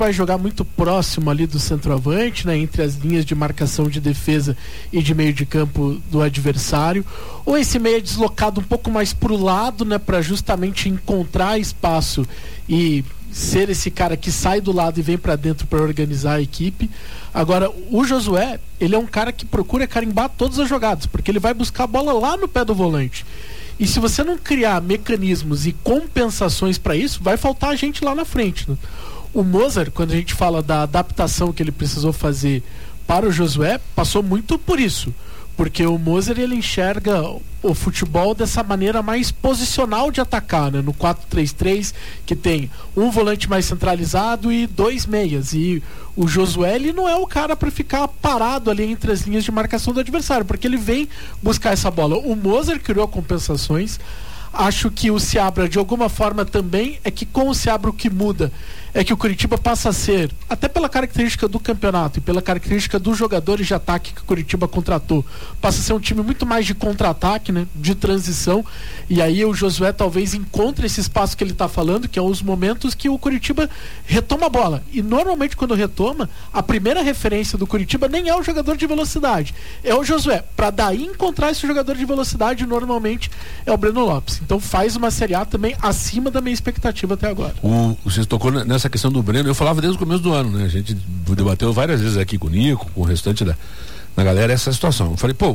vai jogar muito próximo ali do centroavante, né, entre as linhas de marcação de defesa e de meio de campo do adversário, ou esse meia deslocado um pouco mais para o lado, né, para justamente encontrar espaço e ser esse cara que sai do lado e vem para dentro para organizar a equipe. Agora, o Josué, ele é um cara que procura carimbar todas as jogadas, porque ele vai buscar a bola lá no pé do volante. E se você não criar mecanismos e compensações para isso, vai faltar gente lá na frente, né? O Mozart, quando a gente fala da adaptação que ele precisou fazer para o Josué, passou muito por isso. Porque o Mozart, ele enxerga o futebol dessa maneira mais posicional de atacar, né? No 4-3-3, que tem um volante mais centralizado e 2 meias. E o Josué, ele não é o cara para ficar parado ali entre as linhas de marcação do adversário, porque ele vem buscar essa bola. O Mozart criou compensações. Acho que o Seabra, de alguma forma também, é que com o Seabra o que muda é que o Curitiba passa a ser, até pela característica do campeonato e pela característica dos jogadores de ataque que o Curitiba contratou, passa a ser um time muito mais de contra-ataque, né, de transição, e aí o Josué talvez encontre esse espaço que ele está falando, que é os momentos que o Curitiba retoma a bola, e normalmente quando retoma, a primeira referência do Curitiba nem é o jogador de velocidade, é o Josué. Para daí encontrar esse jogador de velocidade, normalmente é o Breno Lopes. Então faz uma Série A também acima da minha expectativa até agora. Você tocou nessa questão do Breno, eu falava desde o começo do ano, né? A gente debateu várias vezes aqui com o Nico, com o restante da galera, essa situação. Eu falei, pô,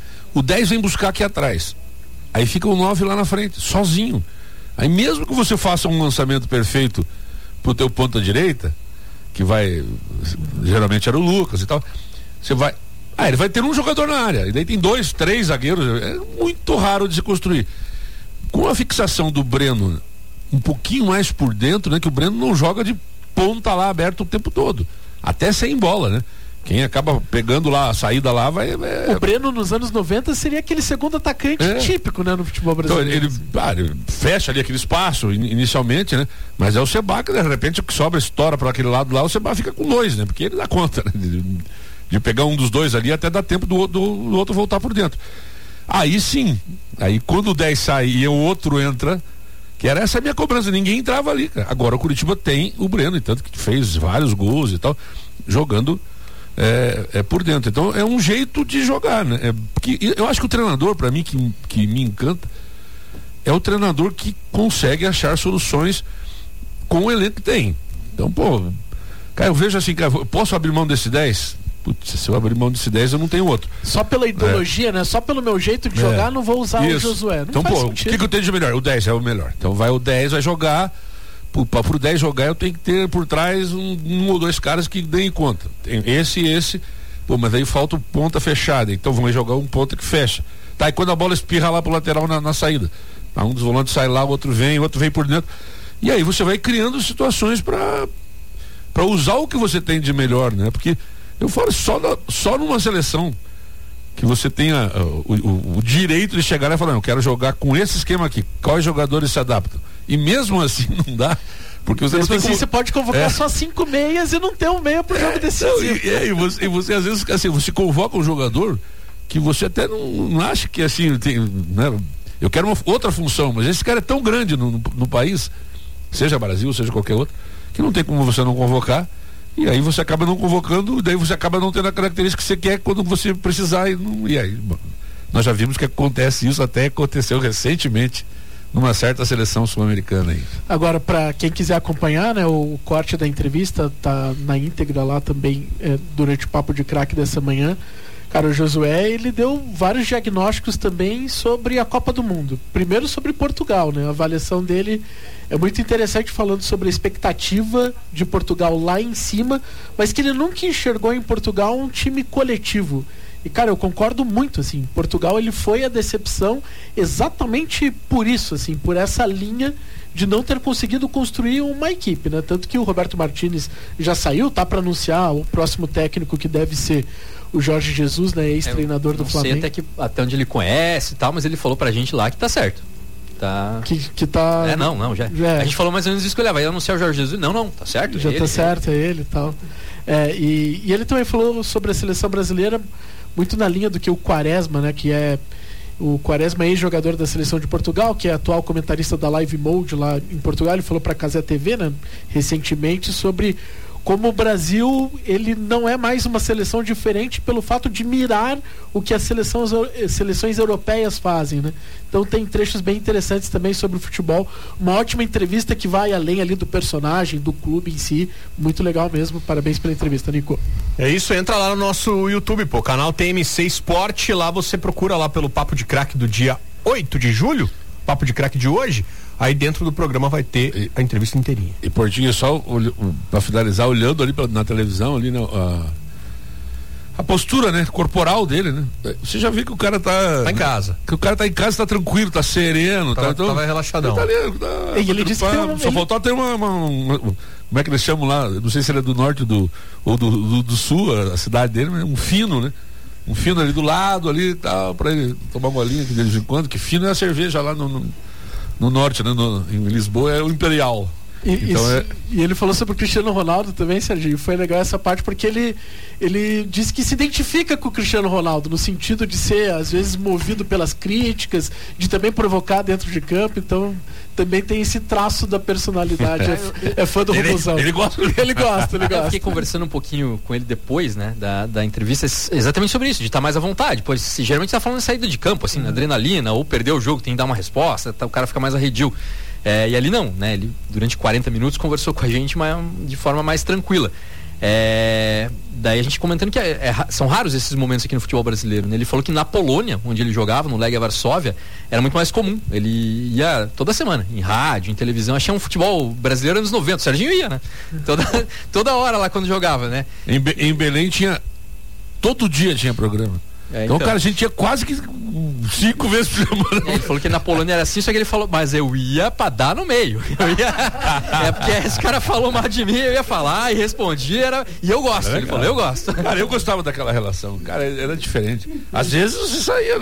o 10 vem buscar aqui atrás, aí fica o 9 lá na frente, sozinho. Aí mesmo que você faça um lançamento perfeito pro teu ponta direita, que vai, geralmente era o Lucas e tal, você vai, ele vai ter um jogador na área, e daí tem 2, 3 zagueiros, é muito raro de se construir. Com a fixação do Breno um pouquinho mais por dentro, né? Que o Breno não joga de ponta lá aberto o tempo todo, até sem bola, né? Quem acaba pegando lá a saída lá vai... O Breno nos anos 90 seria aquele segundo atacante típico, né, no futebol brasileiro. Então ele fecha ali aquele espaço inicialmente, né? Mas é o Seba que de repente o que sobra estoura para aquele lado lá, o Seba fica com 2, né? Porque ele dá conta, né? De pegar um dos dois ali até dar tempo do outro voltar por dentro. Aí sim, aí quando o 10 sai e o outro entra, que era essa a minha cobrança, ninguém entrava ali, cara. Agora o Curitiba tem o Breno, e tanto que fez vários gols e tal, jogando por dentro. Então é um jeito de jogar, né? Porque eu acho que o treinador, para mim, que me encanta, é o treinador que consegue achar soluções com o elenco que tem. Então, pô, cara, eu vejo assim, cara, eu posso abrir mão desse 10? Putz, se eu abrir mão desse 10, eu não tenho outro. Só pela ideologia, né? Só pelo meu jeito de jogar, não vou usar o Josué. Não então, faz pô, sentido. o que eu tenho de melhor? O 10 é o melhor. Então vai o 10, vai jogar. Pro 10 jogar, eu tenho que ter por trás um ou 2 caras que deem conta. Tem esse e esse. Pô, mas aí falta o ponta fechada. Então vamos jogar um ponta que fecha. Tá, e quando a bola espirra lá pro lateral na saída, tá, um dos volantes sai lá, o outro vem por dentro. E aí você vai criando situações para usar o que você tem de melhor, né? Porque eu falo só numa seleção que você tenha o direito de chegar lá e falar, eu quero jogar com esse esquema aqui, quais jogadores se adaptam? E mesmo assim não dá, porque você mesmo não tem você pode convocar só 5 meias e não ter um meia pro jogo decisivo. E você às vezes assim, você convoca um jogador que você até não acha que assim tem, né? Eu quero uma outra função, mas esse cara é tão grande no país, seja Brasil, seja qualquer outro, que não tem como você não convocar. E aí você acaba não convocando, daí você acaba não tendo a característica que você quer quando você precisar. E aí, bom, nós já vimos que acontece isso, até aconteceu recentemente numa certa seleção sul-americana aí. Agora, para quem quiser acompanhar, né, o corte da entrevista tá na íntegra lá também, durante o Papo de Craque dessa manhã. Cara, o Josué, ele deu vários diagnósticos também sobre a Copa do Mundo. Primeiro sobre Portugal, né? A avaliação dele é muito interessante, falando sobre a expectativa de Portugal lá em cima, mas que ele nunca enxergou em Portugal um time coletivo. E, cara, eu concordo muito, assim, Portugal, ele foi a decepção exatamente por isso, assim, por essa linha de não ter conseguido construir uma equipe, né? Tanto que o Roberto Martínez já saiu, tá para anunciar o próximo técnico, que deve ser o Jorge Jesus, né, ex-treinador do Flamengo. Sei até onde ele conhece e tal, mas ele falou pra gente lá que tá certo. Tá. Que tá. Já. A gente falou mais ou menos isso que ele vai anunciar o Jorge Jesus. Não, tá certo. Já tá certo, é ele e tal. E ele também falou sobre a seleção brasileira, muito na linha do que o Quaresma, né, que é o Quaresma, ex-jogador da seleção de Portugal, que é atual comentarista da Live Mode lá em Portugal. Ele falou para a Cazé TV, né, recentemente, sobre como o Brasil, ele não é mais uma seleção diferente pelo fato de mirar o que as seleções europeias fazem, né? Então tem trechos bem interessantes também sobre o futebol, uma ótima entrevista que vai além ali do personagem, do clube em si, muito legal mesmo, parabéns pela entrevista, Nico. É isso, entra lá no nosso YouTube, canal TMC Esporte, lá você procura lá pelo Papo de Craque do dia 8 de julho, Papo de Craque de hoje. Aí dentro do programa vai ter a entrevista inteirinha. E Portinho, só pra finalizar, olhando ali na televisão, ali a postura, né, corporal dele, né? Você já viu que o cara tá em casa. Que o cara tá em casa, tá tranquilo, tá sereno, tava relaxadão. E ele disse que só faltou ter uma como é que eles chamam lá? Não sei se ele é do norte ou do sul, a cidade dele, mas um fino, né? Um fino ali do lado, ali, tal, pra ele tomar uma bolinha de vez em quando, que fino é a cerveja lá no norte, né? Em Lisboa é o Imperial. E ele falou sobre o Cristiano Ronaldo também, Serginho. Foi legal essa parte porque ele disse que se identifica com o Cristiano Ronaldo no sentido de ser às vezes movido pelas críticas, de também provocar dentro de campo. Então também tem esse traço da personalidade. É fã do Robozão. Ele gosta. Ele gosta. Eu fiquei conversando um pouquinho com ele depois, né, da entrevista, exatamente sobre isso, de estar mais à vontade. Pois geralmente tá falando de saída de campo, assim, adrenalina, ou perder o jogo, tem que dar uma resposta, o cara fica mais arredio. E ali não, né? Ele durante 40 minutos conversou com a gente de forma mais tranquila. Daí a gente comentando que são raros esses momentos aqui no futebol brasileiro, né? Ele falou que na Polônia, onde ele jogava, no Legia Varsóvia, era muito mais comum. Ele ia toda semana, em rádio, em televisão. Achei um futebol brasileiro anos 90. O Serginho ia, né? Toda hora lá quando jogava, né? Em Belém todo dia tinha programa. Então, cara, a gente tinha quase que 5 vezes por semana. Ele falou que na Polônia era assim, só que ele falou, mas eu ia pra dar no meio. Porque esse cara falou mal de mim, eu ia falar e respondia, e eu gosto. Ele falou, eu gosto. Cara, eu gostava daquela relação, cara, era diferente. Às vezes você saía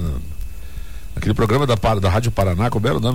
naquele programa da Rádio Paraná, como era o nome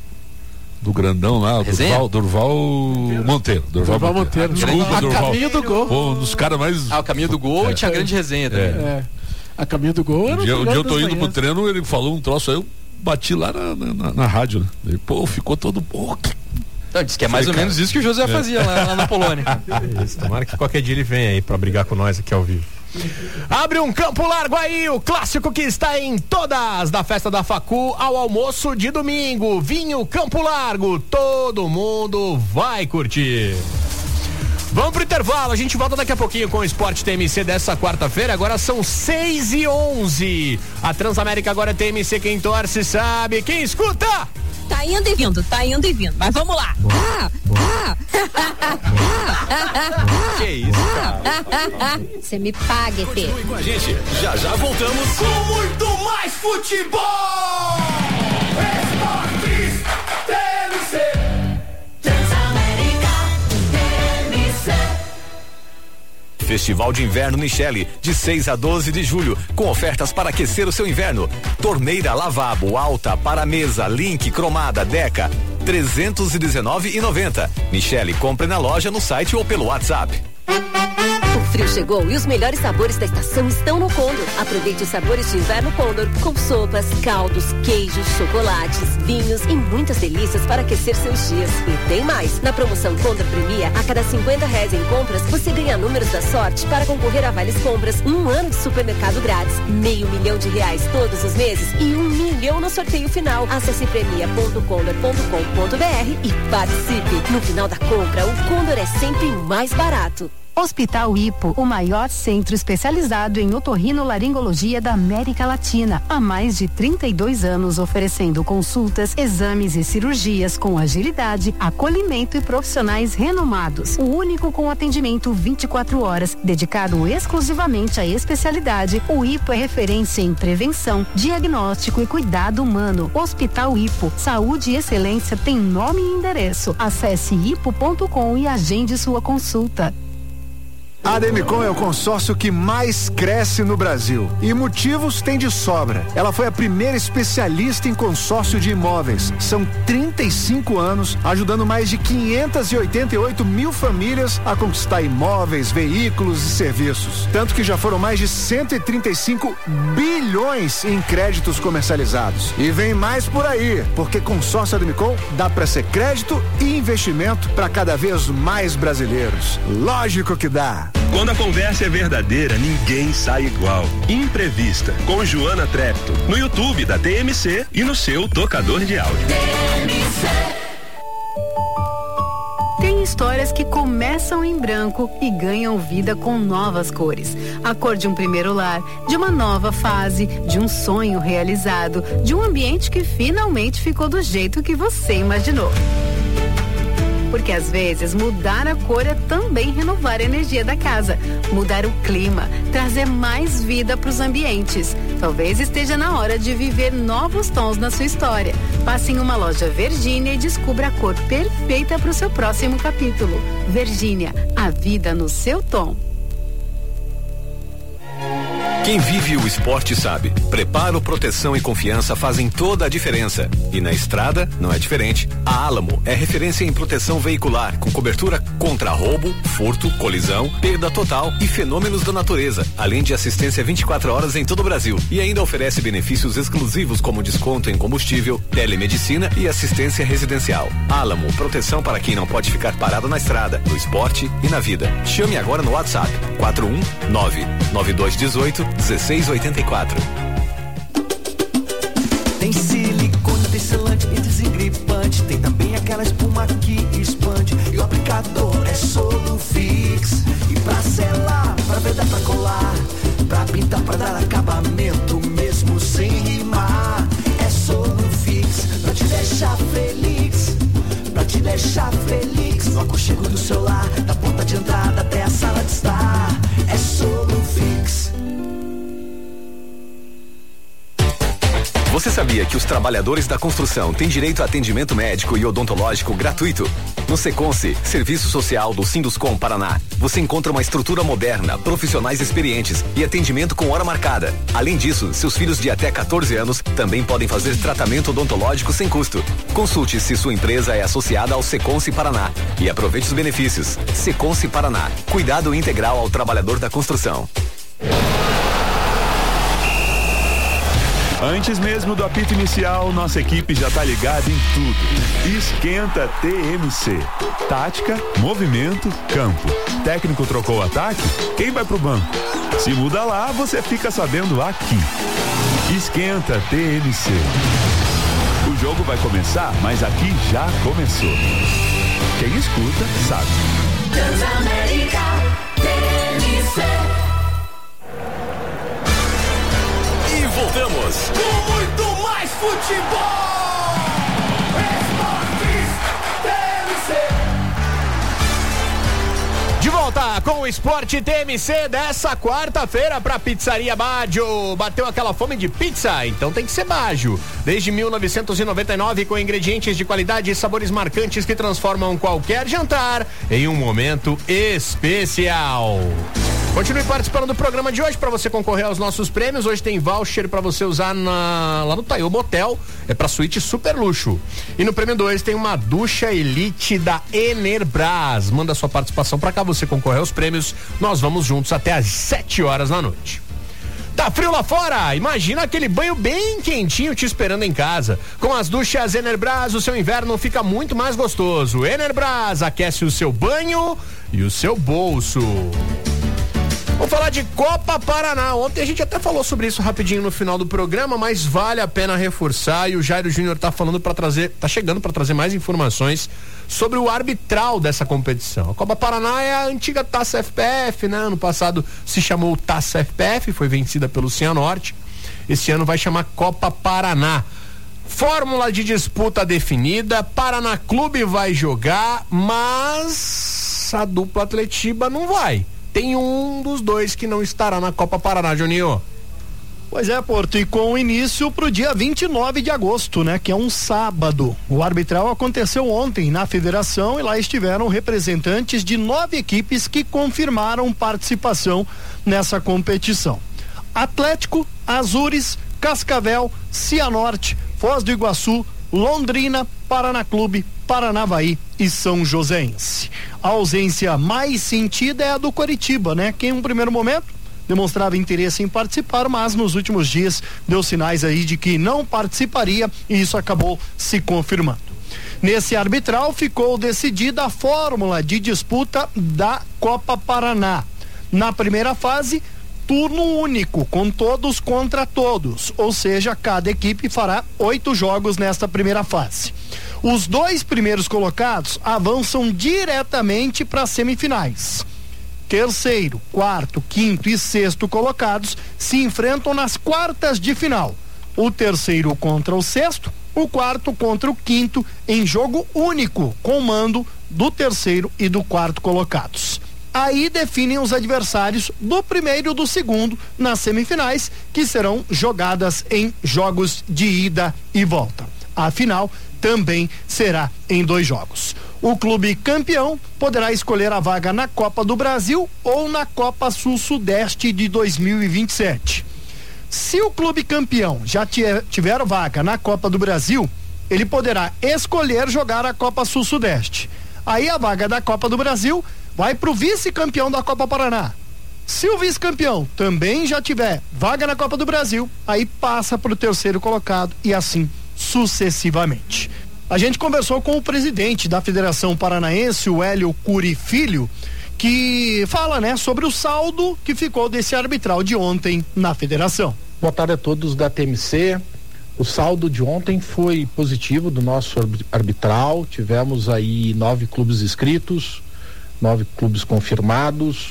do grandão lá, Durval Monteiro. Durval Monteiro. Desculpa, Durval. Caminho do Gol. Pô, um dos caras mais... o Caminho do Gol e tinha grande resenha também. A Caminho do Gol era um dia eu tô indo pro treino, ele falou um troço, aí eu bati lá na rádio, né? Ele, ficou todo... Então, diz que é mais ou menos isso que o José fazia lá na Polônia. Isso, tomara que qualquer dia ele venha aí pra brigar com nós aqui ao vivo. Abre um Campo Largo aí, o clássico que está em todas, da festa da Facu ao almoço de domingo. Vinho Campo Largo, todo mundo vai curtir. Vamos pro intervalo, a gente volta daqui a pouquinho com o Esporte TMC dessa quarta-feira. Agora são 6h11. A Transamérica agora é TMC, quem torce sabe, quem escuta tá indo e vindo, mas vamos lá. Que isso, cara? Você me paga, ET. Continue com a gente, já voltamos com muito mais futebol. Esportes TMC. Festival de Inverno Michele, de 6 a 12 de julho, com ofertas para aquecer o seu inverno. Torneira lavabo alta para mesa, Link, cromada, Deca, R$319,90. Michele, compre na loja, no site ou pelo WhatsApp. O frio chegou e os melhores sabores da estação estão no Condor. Aproveite os sabores de inverno Condor, com sopas, caldos, queijos, chocolates, vinhos e muitas delícias para aquecer seus dias. E tem mais! Na promoção Condor Premia, a cada R$50 em compras, você ganha números da sorte para concorrer a vales compras, 1 ano de supermercado grátis, R$500 mil todos os meses e R$1 milhão no sorteio final. Acesse premia.condor.com.br e participe. No final da compra, o Condor é sempre mais barato. Hospital Hipo, o maior centro especializado em otorrinolaringologia da América Latina. Há mais de 32 anos oferecendo consultas, exames e cirurgias com agilidade, acolhimento e profissionais renomados. O único com atendimento 24 horas, dedicado exclusivamente à especialidade. O Hipo é referência em prevenção, diagnóstico e cuidado humano. Hospital Hipo, saúde e excelência tem nome e endereço. Acesse hipo.com e agende sua consulta. A Ademicon é o consórcio que mais cresce no Brasil e motivos tem de sobra. Ela foi a primeira especialista em consórcio de imóveis. São 35 anos ajudando mais de 588 mil famílias a conquistar imóveis, veículos e serviços. Tanto que já foram mais de 135 bilhões em créditos comercializados. E vem mais por aí, porque consórcio Ademicon dá para ser crédito e investimento para cada vez mais brasileiros. Lógico que dá. Quando a conversa é verdadeira, ninguém sai igual. Imprevista, com Joana Trepto, no YouTube da TMC e no seu tocador de áudio. Tem histórias que começam em branco e ganham vida com novas cores. A cor de um primeiro lar, de uma nova fase, de um sonho realizado, de um ambiente que finalmente ficou do jeito que você imaginou. Porque às vezes mudar a cor é também renovar a energia da casa, mudar o clima, trazer mais vida para os ambientes. Talvez esteja na hora de viver novos tons na sua história. Passe em uma loja Virgínia e descubra a cor perfeita para o seu próximo capítulo. Virgínia, a vida no seu tom. Quem vive o esporte sabe. Preparo, proteção e confiança fazem toda a diferença. E na estrada não é diferente. A Álamo é referência em proteção veicular, com cobertura contra roubo, furto, colisão, perda total e fenômenos da natureza, além de assistência 24 horas em todo o Brasil. E ainda oferece benefícios exclusivos como desconto em combustível, telemedicina e assistência residencial. Álamo, proteção para quem não pode ficar parado na estrada, no esporte e na vida. Chame agora no WhatsApp 419-9218-1684. Tem silicone, tem selante e desengripante. Tem também aquela espuma que expande. E o aplicador é Solufix. E pra selar, pra vedar, pra colar, pra pintar, pra dar acabamento, mesmo sem rimar, é Solufix. Pra te deixar feliz, pra te deixar feliz. No aconchego do seu lar, da porta de entrada até a sala de estar, é Solufix. Você sabia que os trabalhadores da construção têm direito a atendimento médico e odontológico gratuito? No Seconce, Serviço Social do Sinduscom Paraná, você encontra uma estrutura moderna, profissionais experientes e atendimento com hora marcada. Além disso, seus filhos de até 14 anos também podem fazer tratamento odontológico sem custo. Consulte se sua empresa é associada ao Seconce Paraná e aproveite os benefícios. Seconce Paraná, cuidado integral ao trabalhador da construção. Antes mesmo do apito inicial, nossa equipe já tá ligada em tudo. Esquenta TMC. Tática, movimento, campo. Técnico trocou o ataque? Quem vai pro banco? Se muda lá, você fica sabendo aqui. Esquenta TMC. O jogo vai começar, mas aqui já começou. Quem escuta, sabe. Transamérica TMC. Voltamos com muito mais futebol. Esportes TMC. De volta com o Esporte TMC dessa quarta-feira para Pizzaria Baggio. Bateu aquela fome de pizza? Então tem que ser Baggio. Desde 1999, com ingredientes de qualidade e sabores marcantes que transformam qualquer jantar em um momento especial. Continue participando do programa de hoje para você concorrer aos nossos prêmios. Hoje tem voucher para você usar lá no Taiô Motel. É para suíte super luxo. E no prêmio 2 tem uma ducha Elite da Enerbras. Manda sua participação para cá, você concorrer aos prêmios. Nós vamos juntos até às 7 horas da noite. Tá frio lá fora? Imagina aquele banho bem quentinho te esperando em casa. Com as duchas Enerbras, o seu inverno fica muito mais gostoso. Enerbras aquece o seu banho e o seu bolso. Vamos falar de Copa Paraná. Ontem a gente até falou sobre isso rapidinho no final do programa, mas vale a pena reforçar, e o Jairo Júnior tá chegando para trazer mais informações sobre o arbitral dessa competição. A Copa Paraná é a antiga Taça FPF, né? Ano passado se chamou Taça FPF, foi vencida pelo Cianorte. Esse ano vai chamar Copa Paraná. Fórmula de disputa definida, Paraná Clube vai jogar, mas a dupla Atletiba não vai. Tem um dos dois que não estará na Copa Paraná, Juninho. Pois é, Porto, e com início pro dia 29 de agosto, né? Que é um sábado. O arbitral aconteceu ontem na federação e lá estiveram representantes de 9 equipes que confirmaram participação nessa competição. Atlético, Azures, Cascavel, Cianorte, Foz do Iguaçu, Londrina, Paraná Clube, Paranavaí e São Joséense. A ausência mais sentida é a do Coritiba, né? Que em um primeiro momento demonstrava interesse em participar, mas nos últimos dias deu sinais aí de que não participaria e isso acabou se confirmando. Nesse arbitral ficou decidida a fórmula de disputa da Copa Paraná. Na primeira fase, turno único, com todos contra todos, ou seja, cada equipe fará 8 jogos nesta primeira fase. Os 2 primeiros colocados avançam diretamente para as semifinais. Terceiro, quarto, quinto e sexto colocados se enfrentam nas quartas de final. O terceiro contra o sexto, o quarto contra o quinto, em jogo único, com mando do terceiro e do quarto colocados. Aí definem os adversários do primeiro e do segundo nas semifinais, que serão jogadas em jogos de ida e volta. A final também será em 2 jogos. O clube campeão poderá escolher a vaga na Copa do Brasil ou na Copa Sul-Sudeste de 2027. Se o clube campeão já tiver vaga na Copa do Brasil, ele poderá escolher jogar a Copa Sul-Sudeste. Aí a vaga da Copa do Brasil vai para o vice-campeão da Copa Paraná. Se o vice-campeão também já tiver vaga na Copa do Brasil, aí passa para o terceiro colocado e assim sucessivamente. A gente conversou com o presidente da Federação Paranaense, o Hélio Curi Filho, que fala, né, sobre o saldo que ficou desse arbitral de ontem na federação. Boa tarde a todos da TMC. O saldo de ontem foi positivo do nosso arbitral. Tivemos aí 9 clubes inscritos, 9 clubes confirmados,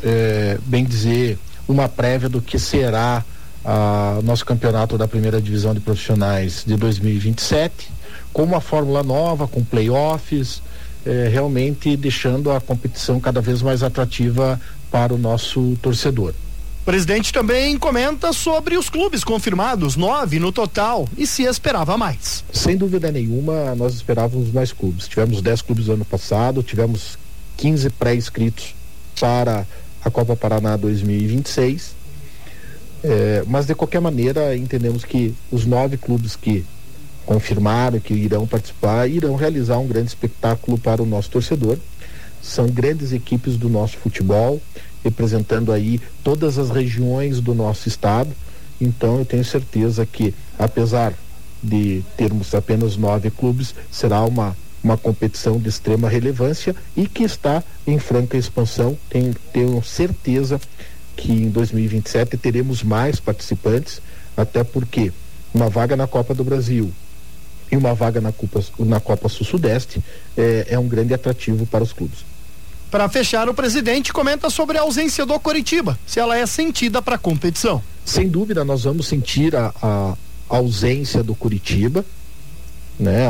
bem dizer, uma prévia do que será nosso campeonato da primeira divisão de profissionais de 2027, com uma fórmula nova, com playoffs, realmente deixando a competição cada vez mais atrativa para o nosso torcedor. O presidente também comenta sobre os clubes confirmados, 9 no total, e se esperava mais. Sem dúvida nenhuma, nós esperávamos mais clubes. Tivemos 10 clubes no ano passado, tivemos 15 pré-inscritos para a Copa Paraná 2026, mas de qualquer maneira entendemos que os 9 clubes que confirmaram que irão participar, irão realizar um grande espetáculo para o nosso torcedor. São grandes equipes do nosso futebol, representando aí todas as regiões do nosso estado. Então eu tenho certeza que, apesar de termos apenas 9 clubes, será uma competição de extrema relevância e que está em franca expansão. Tenho certeza que em 2027 teremos mais participantes, até porque uma vaga na Copa do Brasil e uma vaga na Copa Sul-Sudeste é um grande atrativo para os clubes. Para fechar, o presidente comenta sobre a ausência do Coritiba, se ela é sentida para a competição. Sem dúvida, nós vamos sentir a ausência do Coritiba, né?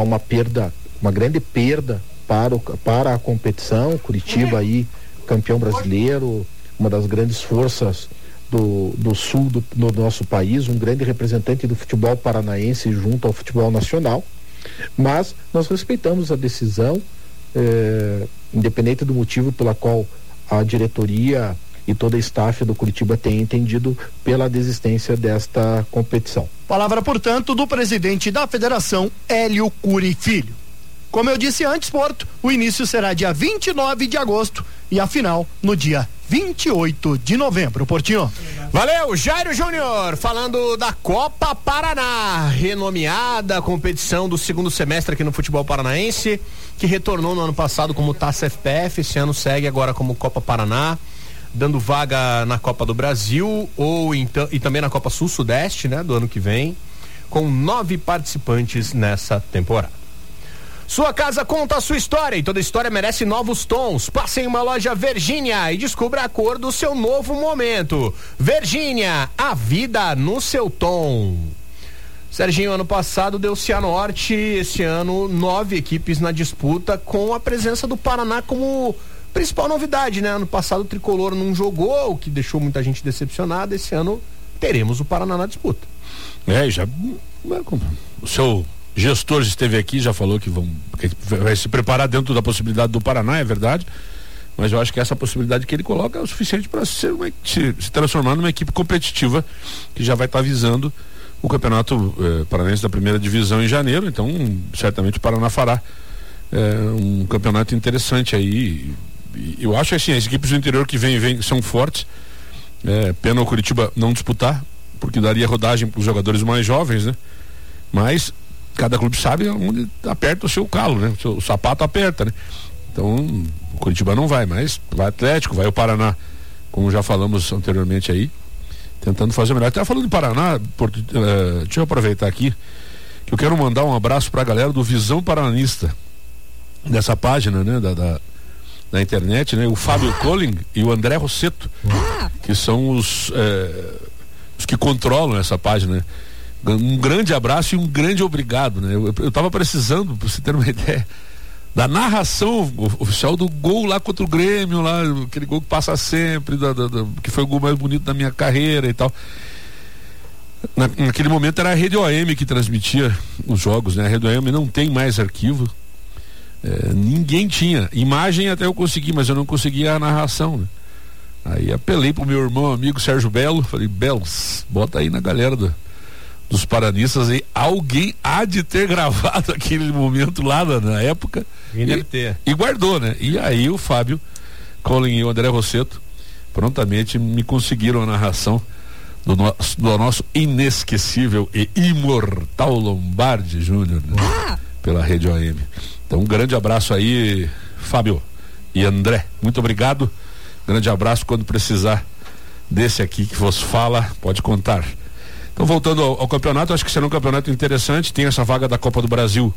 Uma grande perda para a competição. Coritiba aí, campeão brasileiro, uma das grandes forças do sul do nosso país, um grande representante do futebol paranaense junto ao futebol nacional, mas nós respeitamos a decisão, independente do motivo pela qual a diretoria e toda a staff do Coritiba tem entendido pela desistência desta competição. Palavra, portanto, do presidente da federação, Hélio Curi Filho. Como eu disse antes, Porto, o início será dia 29 de agosto e a final no dia 28 de novembro. Portinho. Valeu, Jairo Júnior, falando da Copa Paraná, renomeada competição do segundo semestre aqui no futebol paranaense, que retornou no ano passado como Taça FPF, esse ano segue agora como Copa Paraná, dando vaga na Copa do Brasil e também na Copa Sul-Sudeste, né, do ano que vem, com 9 participantes nessa temporada. Sua casa conta a sua história e toda história merece novos tons. Passe em uma loja Virgínia e descubra a cor do seu novo momento. Virgínia, a vida no seu tom. Serginho, ano passado deu Cianorte, esse ano 9 equipes na disputa, com a presença do Paraná como principal novidade, né? Ano passado o Tricolor não jogou, o que deixou muita gente decepcionada. Esse ano teremos o Paraná na disputa. O seu gestor esteve aqui, já falou que vai se preparar dentro da possibilidade do Paraná, é verdade, mas eu acho que essa possibilidade que ele coloca é o suficiente para se transformar numa equipe competitiva que já vai estar visando o campeonato paranaense da primeira divisão em janeiro. Então certamente o Paraná fará um campeonato interessante aí. Eu acho assim, as equipes do interior que vêm são fortes. Pena o Curitiba não disputar, porque daria rodagem para os jogadores mais jovens, né? Mas cada clube sabe onde aperta o seu calo, né? O sapato aperta, né? Então o Curitiba não vai, mas vai Atlético, vai o Paraná, como já falamos anteriormente aí, tentando fazer o melhor. Até falando do Paraná, deixa eu aproveitar aqui que eu quero mandar um abraço para a galera do Visão Paranista, dessa página, né, da internet, né, o Fábio Colling e o André Rosseto, que são os que controlam essa página, né? Um grande abraço e um grande obrigado, né? Eu tava precisando, pra você ter uma ideia, da narração oficial do gol lá contra o Grêmio, lá, aquele gol que passa sempre, que foi o gol mais bonito da minha carreira e tal. Naquele momento era a Rede OM que transmitia os jogos, né? A Rede OM não tem mais arquivo. Ninguém tinha. Imagem até eu consegui, mas eu não conseguia a narração, né? Aí apelei pro meu irmão amigo Sérgio Belo, falei, Belos, bota aí na galera dos paranistas aí, alguém há de ter gravado aquele momento lá na época e guardou, né? E aí o Fábio Colin e o André Rosseto prontamente me conseguiram a narração do nosso inesquecível e imortal Lombardi Júnior, né? Pela Rede OM. Então um grande abraço aí, Fábio e André, muito obrigado, grande abraço. Quando precisar desse aqui que vos fala, pode contar. Então voltando ao campeonato, acho que será um campeonato interessante. Tem essa vaga da Copa do Brasil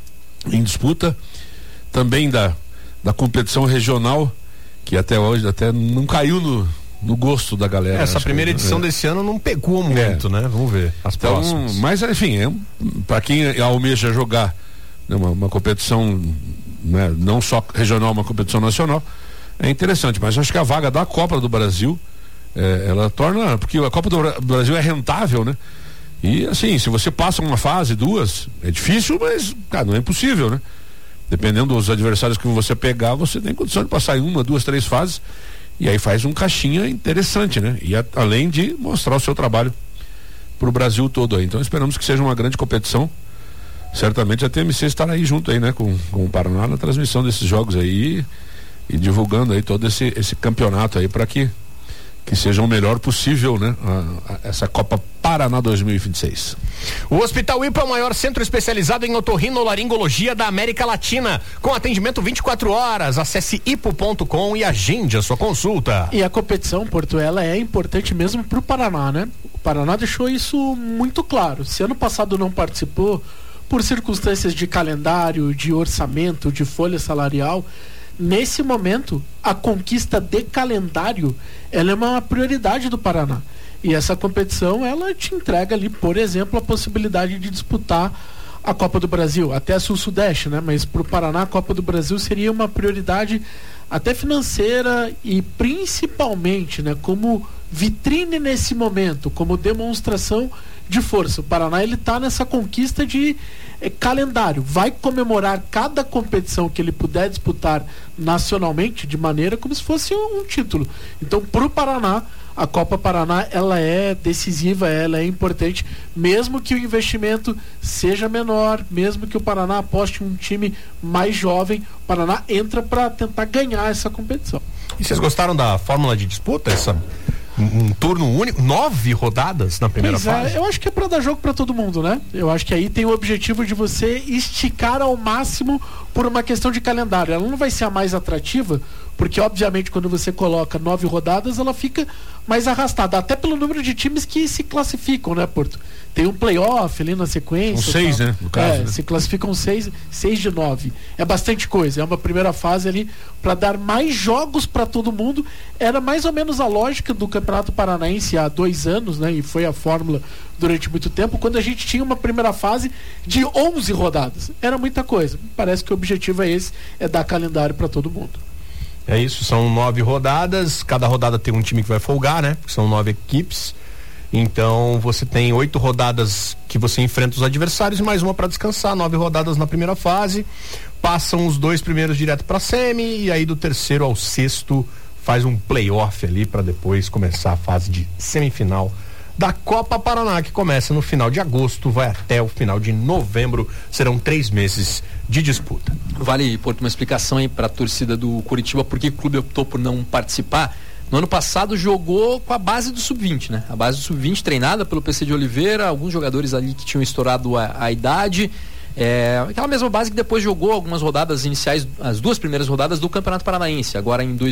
em disputa, também da competição regional, que até hoje não caiu no gosto da galera. Essa primeira edição desse ano não pegou muito, né? Vamos ver as próximas. Mas enfim, para quem almeja jogar uma competição, né, não só regional, uma competição nacional, é interessante. Mas acho que a vaga da Copa do Brasil, ela torna, porque a Copa do Brasil é rentável, né? E assim, se você passa uma fase, duas, é difícil, mas cara, não é impossível, né? Dependendo dos adversários que você pegar, você tem condição de passar em uma, duas, três fases, e aí faz um caixinha interessante, né? E além de mostrar o seu trabalho pro Brasil todo aí. Então esperamos que seja uma grande competição. Certamente a TMC estará aí junto aí, né? Com o Paraná na transmissão desses jogos aí e divulgando aí todo esse campeonato aí para que seja o melhor possível, né? Essa Copa Paraná 2026. O Hospital IPA é o maior centro especializado em otorrinolaringologia da América Latina, com atendimento 24 horas. Acesse ipo.com e agende a sua consulta. E a competição, Porto, ela é importante mesmo pro Paraná, né? O Paraná deixou isso muito claro. Se ano passado não participou, por circunstâncias de calendário, de orçamento, de folha salarial, nesse momento a conquista de calendário, ela é uma prioridade do Paraná. E essa competição, ela te entrega ali, por exemplo, a possibilidade de disputar a Copa do Brasil, até a Sul-Sudeste, né? Mas para o Paraná a Copa do Brasil seria uma prioridade até financeira e principalmente, né, como vitrine nesse momento, como demonstração de força. O Paraná, ele tá nessa conquista de calendário, vai comemorar cada competição que ele puder disputar nacionalmente de maneira como se fosse um título. Então, pro Paraná, a Copa Paraná, ela é decisiva, ela é importante, mesmo que o investimento seja menor, mesmo que o Paraná aposte em um time mais jovem, o Paraná entra para tentar ganhar essa competição. E vocês gostaram da fórmula de disputa? Um turno único, 9 rodadas na primeira fase? Eu acho que é para dar jogo para todo mundo, né? Eu acho que aí tem o objetivo de você esticar ao máximo por uma questão de calendário. Ela não vai ser a mais atrativa, porque obviamente quando você coloca 9 rodadas, ela fica mais arrastada, até pelo número de times que se classificam, né, Porto? Tem um playoff ali na sequência. São 6, né? No caso, né? Se classificam 6 de 9. É bastante coisa. É uma primeira fase ali para dar mais jogos para todo mundo. Era mais ou menos a lógica do Campeonato Paranaense há 2 anos, né? E foi a fórmula durante muito tempo, quando a gente tinha uma primeira fase de 11 rodadas. Era muita coisa. Parece que o objetivo é esse, é dar calendário para todo mundo. É isso, são 9 rodadas, cada rodada tem um time que vai folgar, né? Porque são 9 equipes. Então você tem 8 rodadas que você enfrenta os adversários e mais uma para descansar, 9 rodadas na primeira fase, passam os 2 primeiros direto para semi e aí do terceiro ao sexto faz um playoff ali para depois começar a fase de semifinal da Copa Paraná, que começa no final de agosto, vai até o final de novembro, serão 3 meses de disputa. Vale, Porto, uma explicação aí para a torcida do Curitiba, por que o clube optou por não participar. No ano passado jogou com a base do Sub-20, né? A base do Sub-20 treinada pelo PC de Oliveira, alguns jogadores ali que tinham estourado a idade. Aquela mesma base que depois jogou algumas rodadas iniciais, as 2 primeiras rodadas do Campeonato Paranaense, agora em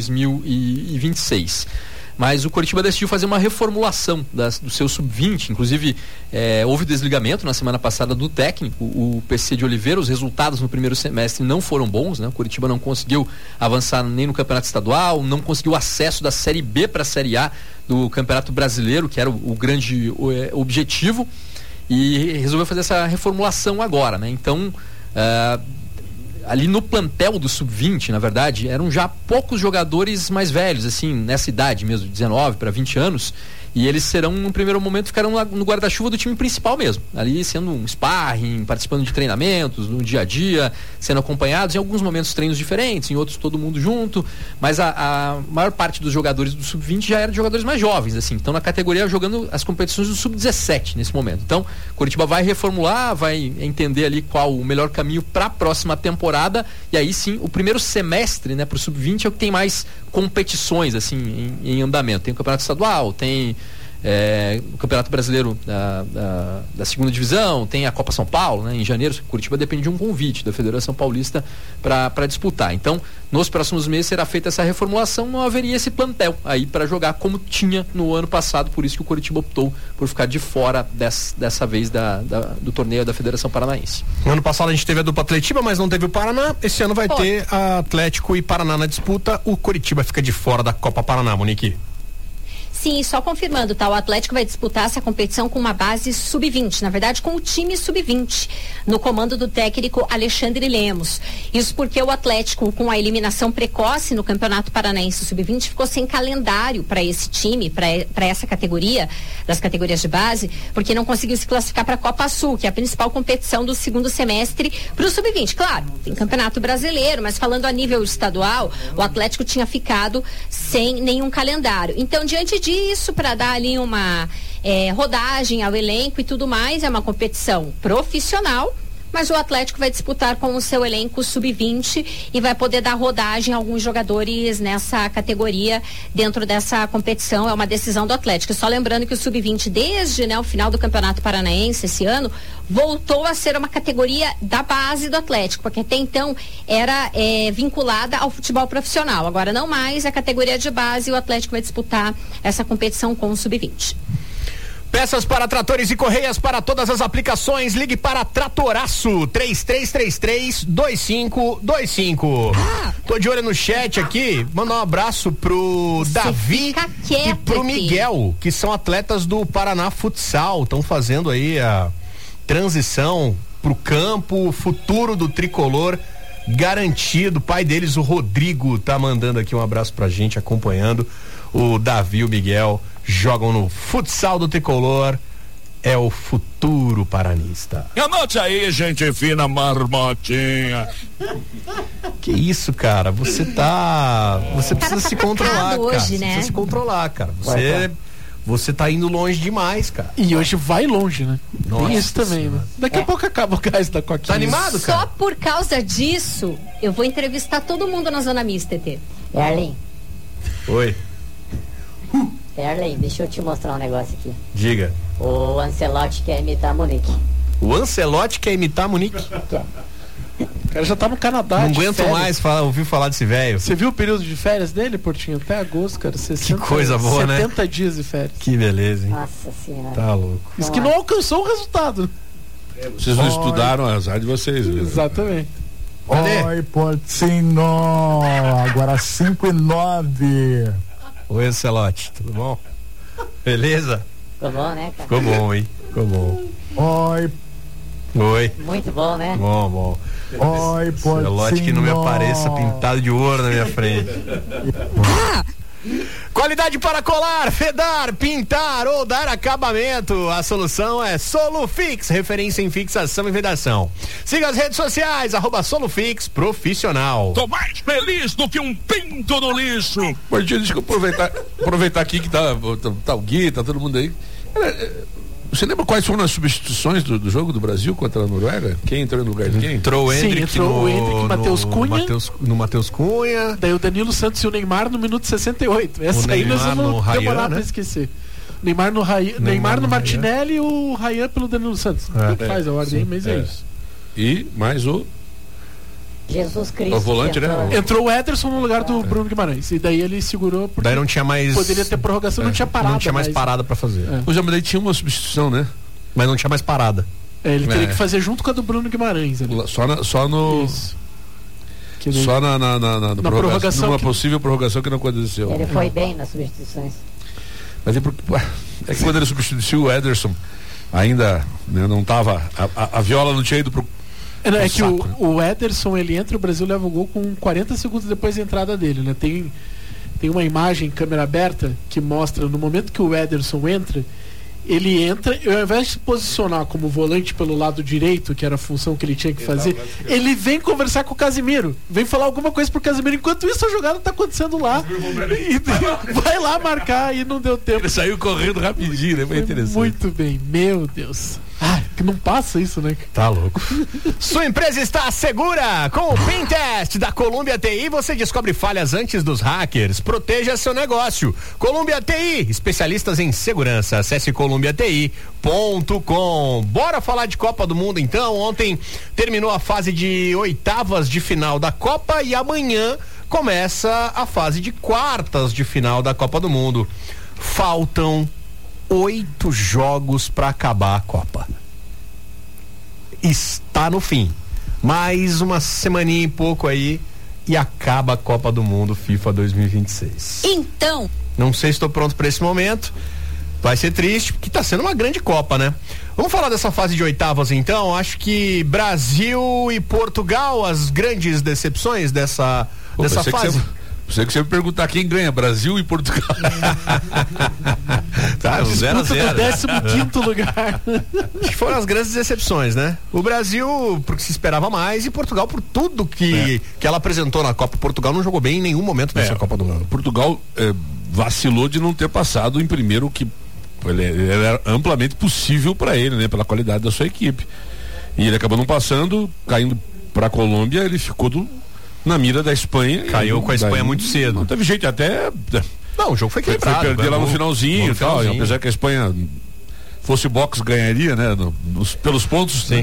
2026. Mas o Coritiba decidiu fazer uma reformulação do seu Sub-20, inclusive houve desligamento na semana passada do técnico, o PC de Oliveira. Os resultados no primeiro semestre não foram bons, né? O Coritiba não conseguiu avançar nem no Campeonato Estadual, não conseguiu acesso da Série B para a Série A do Campeonato Brasileiro, que era o grande objetivo, e resolveu fazer essa reformulação agora, né? Então, ali no plantel do Sub-20, na verdade, eram já poucos jogadores mais velhos, assim, nessa idade mesmo, de 19 para 20 anos, e eles serão, no primeiro momento, ficaram no guarda-chuva do time principal mesmo, ali sendo um sparring, participando de treinamentos, no dia a dia, sendo acompanhados, em alguns momentos treinos diferentes, em outros todo mundo junto, mas a maior parte dos jogadores do Sub-20 já eram jogadores mais jovens, assim, então na categoria jogando as competições do Sub-17 nesse momento. Então, Coritiba vai reformular, vai entender ali qual o melhor caminho para a próxima temporada, e aí sim, o primeiro semestre, né, para o Sub-20 é o que tem mais competições, assim, em andamento. Tem o Campeonato Estadual, tem o Campeonato Brasileiro da segunda divisão, tem a Copa São Paulo, né? Em janeiro, Curitiba depende de um convite da Federação Paulista para disputar. Então, nos próximos meses será feita essa reformulação, não haveria esse plantel aí para jogar como tinha no ano passado, por isso que o Curitiba optou por ficar de fora dessa vez do torneio da Federação Paranaense. No ano passado a gente teve a dupla Atletiba, mas não teve o Paraná. Esse ano vai ter Atlético e Paraná na disputa. O Curitiba fica de fora da Copa Paraná, Monique. Sim, só confirmando, tá? O Atlético vai disputar essa competição com uma base sub-20, na verdade com o time sub-20, no comando do técnico Alexandre Lemos. Isso porque o Atlético, com a eliminação precoce no Campeonato Paranaense sub-20, ficou sem calendário para esse time, para essa categoria, das categorias de base, porque não conseguiu se classificar para a Copa Sul, que é a principal competição do segundo semestre para o sub-20. Claro, tem Campeonato Brasileiro, mas falando a nível estadual, o Atlético tinha ficado sem nenhum calendário. Então, diante disso, para dar ali uma rodagem ao elenco e tudo mais, é uma competição profissional, mas o Atlético vai disputar com o seu elenco sub-20 e vai poder dar rodagem a alguns jogadores nessa categoria dentro dessa competição. É uma decisão do Atlético. Só lembrando que o sub-20, desde o final do Campeonato Paranaense esse ano, voltou a ser uma categoria da base do Atlético, porque até então era vinculada ao futebol profissional. Agora não mais, a categoria de base, e o Atlético vai disputar essa competição com o sub-20. Peças para tratores e correias para todas as aplicações. Ligue para Tratoraço 3333-2525. Tô de olho no chat aqui. Mandar um abraço pro Davi e pro Miguel, que são atletas do Paraná Futsal. Estão fazendo aí a transição pro campo, o futuro do tricolor garantido. O pai deles, o Rodrigo, tá mandando aqui um abraço pra gente, acompanhando. O Davi e o Miguel jogam no futsal do tricolor. É o futuro paranista. Anote aí, gente fina, marmotinha. Que isso, cara? Você precisa se controlar, cara. Hoje, você né? precisa se controlar, cara. Você tá indo longe demais, cara. E hoje vai longe, né? Nossa, tem isso também, né? Daqui a pouco acaba o gás da coquinha. Tá animado, cara? Só por causa disso, eu vou entrevistar todo mundo na Zona Mista, TT. Erlen. Oi. Erlen, deixa eu te mostrar um negócio aqui. Diga. O Ancelotti quer imitar a Monique. O Ancelotti quer imitar a Monique? Quer. O cara já tá no Canadá. Não aguento mais ouvir falar desse velho. Você viu o período de férias dele, Portinho? Até agosto, cara. 60, que coisa boa, 70 dias de férias. Que beleza, hein? Nossa senhora. Tá louco. Isso que não alcançou o resultado. Vocês não estudaram, azar de vocês. Viu? Exatamente. Oi, Portinho. Agora 5:09. Oi, Ancelotti, tudo bom? Beleza? Ficou bom, né, cara? Ficou bom, hein? Ficou bom. Oi. Oi. Muito bom, né? Bom. Oi, Ancelotti que não me apareça pintado de ouro na minha frente. Qualidade para colar, fedar, pintar ou dar acabamento. A solução é Solufix, referência em fixação e vedação. Siga as redes sociais, @Solufix Profissional. Tô mais feliz do que um pinto no lixo. Martinho, deixa eu aproveitar aqui que tá o Gui, tá todo mundo aí. Você lembra quais foram as substituições do jogo do Brasil contra a Noruega? Quem entrou no lugar de quem? Entrou o Endrick, entrou o Endrick, Matheus Cunha. No Matheus Cunha. Daí o Danilo Santos e o Neymar no minuto 68. Essa aí nós vamos demorar pra esquecer. Neymar no Martinelli e o Ryan pelo Danilo Santos. Quem faz a ordem aí, mas é isso. E mais o Jesus Cristo. O volante, né? Entrou o Ederson no lugar do Bruno Guimarães. E daí ele segurou porque daí não tinha mais. Poderia ter prorrogação, não tinha parada. Não tinha mais parada pra fazer. Pois é, mas daí tinha uma substituição, né? Mas não tinha mais parada. Ele teria que fazer junto com a do Bruno Guimarães. Ali. Só no. Isso. Só na prorrogação. Numa possível prorrogação que não aconteceu. Ele foi bem nas substituições. Mas é porque. É que quando ele substituiu o Ederson, ainda não tava. A Viola não tinha ido pro. É que o Ederson, ele entra, o Brasil leva o gol com 40 segundos depois da entrada dele, né? Tem uma imagem em câmera aberta que mostra no momento que o Ederson entra, ele entra, e ao invés de se posicionar como volante pelo lado direito, que era a função que ele tinha que fazer, ele vem conversar com o Casimiro, vem falar alguma coisa pro Casimiro, enquanto isso a jogada tá acontecendo lá, e vai lá marcar e não deu tempo. Ele saiu correndo rapidinho, né? Foi interessante. Muito bem, meu Deus. Que não passa isso, né? Tá louco. Sua empresa está segura? Com o Pentest da Columbia TI, você descobre falhas antes dos hackers. Proteja seu negócio. Columbia TI, especialistas em segurança. Acesse columbiati.com. Bora falar de Copa do Mundo, então. Ontem terminou a fase de oitavas de final da Copa e amanhã começa a fase de quartas de final da Copa do Mundo. Faltam 8 jogos para acabar a Copa. Está no fim. Mais uma semaninha e pouco aí e acaba a Copa do Mundo FIFA 2026. Então, não sei se estou pronto para esse momento. Vai ser triste, porque está sendo uma grande Copa, né? Vamos falar dessa fase de oitavas, então. Acho que Brasil e Portugal, as grandes decepções dessa fase. Você que você me perguntar quem ganha, Brasil e Portugal. Tá, 0-0. 15º lugar. Acho que foram as grandes decepções, né? O Brasil, porque se esperava mais, e Portugal por tudo que ela apresentou na Copa. Portugal não jogou bem em nenhum momento nessa Copa do Mundo. Portugal vacilou de não ter passado em primeiro, que ele era amplamente possível para ele, né? Pela qualidade da sua equipe. E ele acabou não passando, caindo para a Colômbia, ele ficou na mira da Espanha. Caiu com a Espanha muito cedo. Não teve jeito, até. Não, o jogo foi quebrado. Foi perder lá no finalzinho e tal. Apesar que a Espanha fosse boxe, ganharia, né? Pelos pontos. Sim. Né?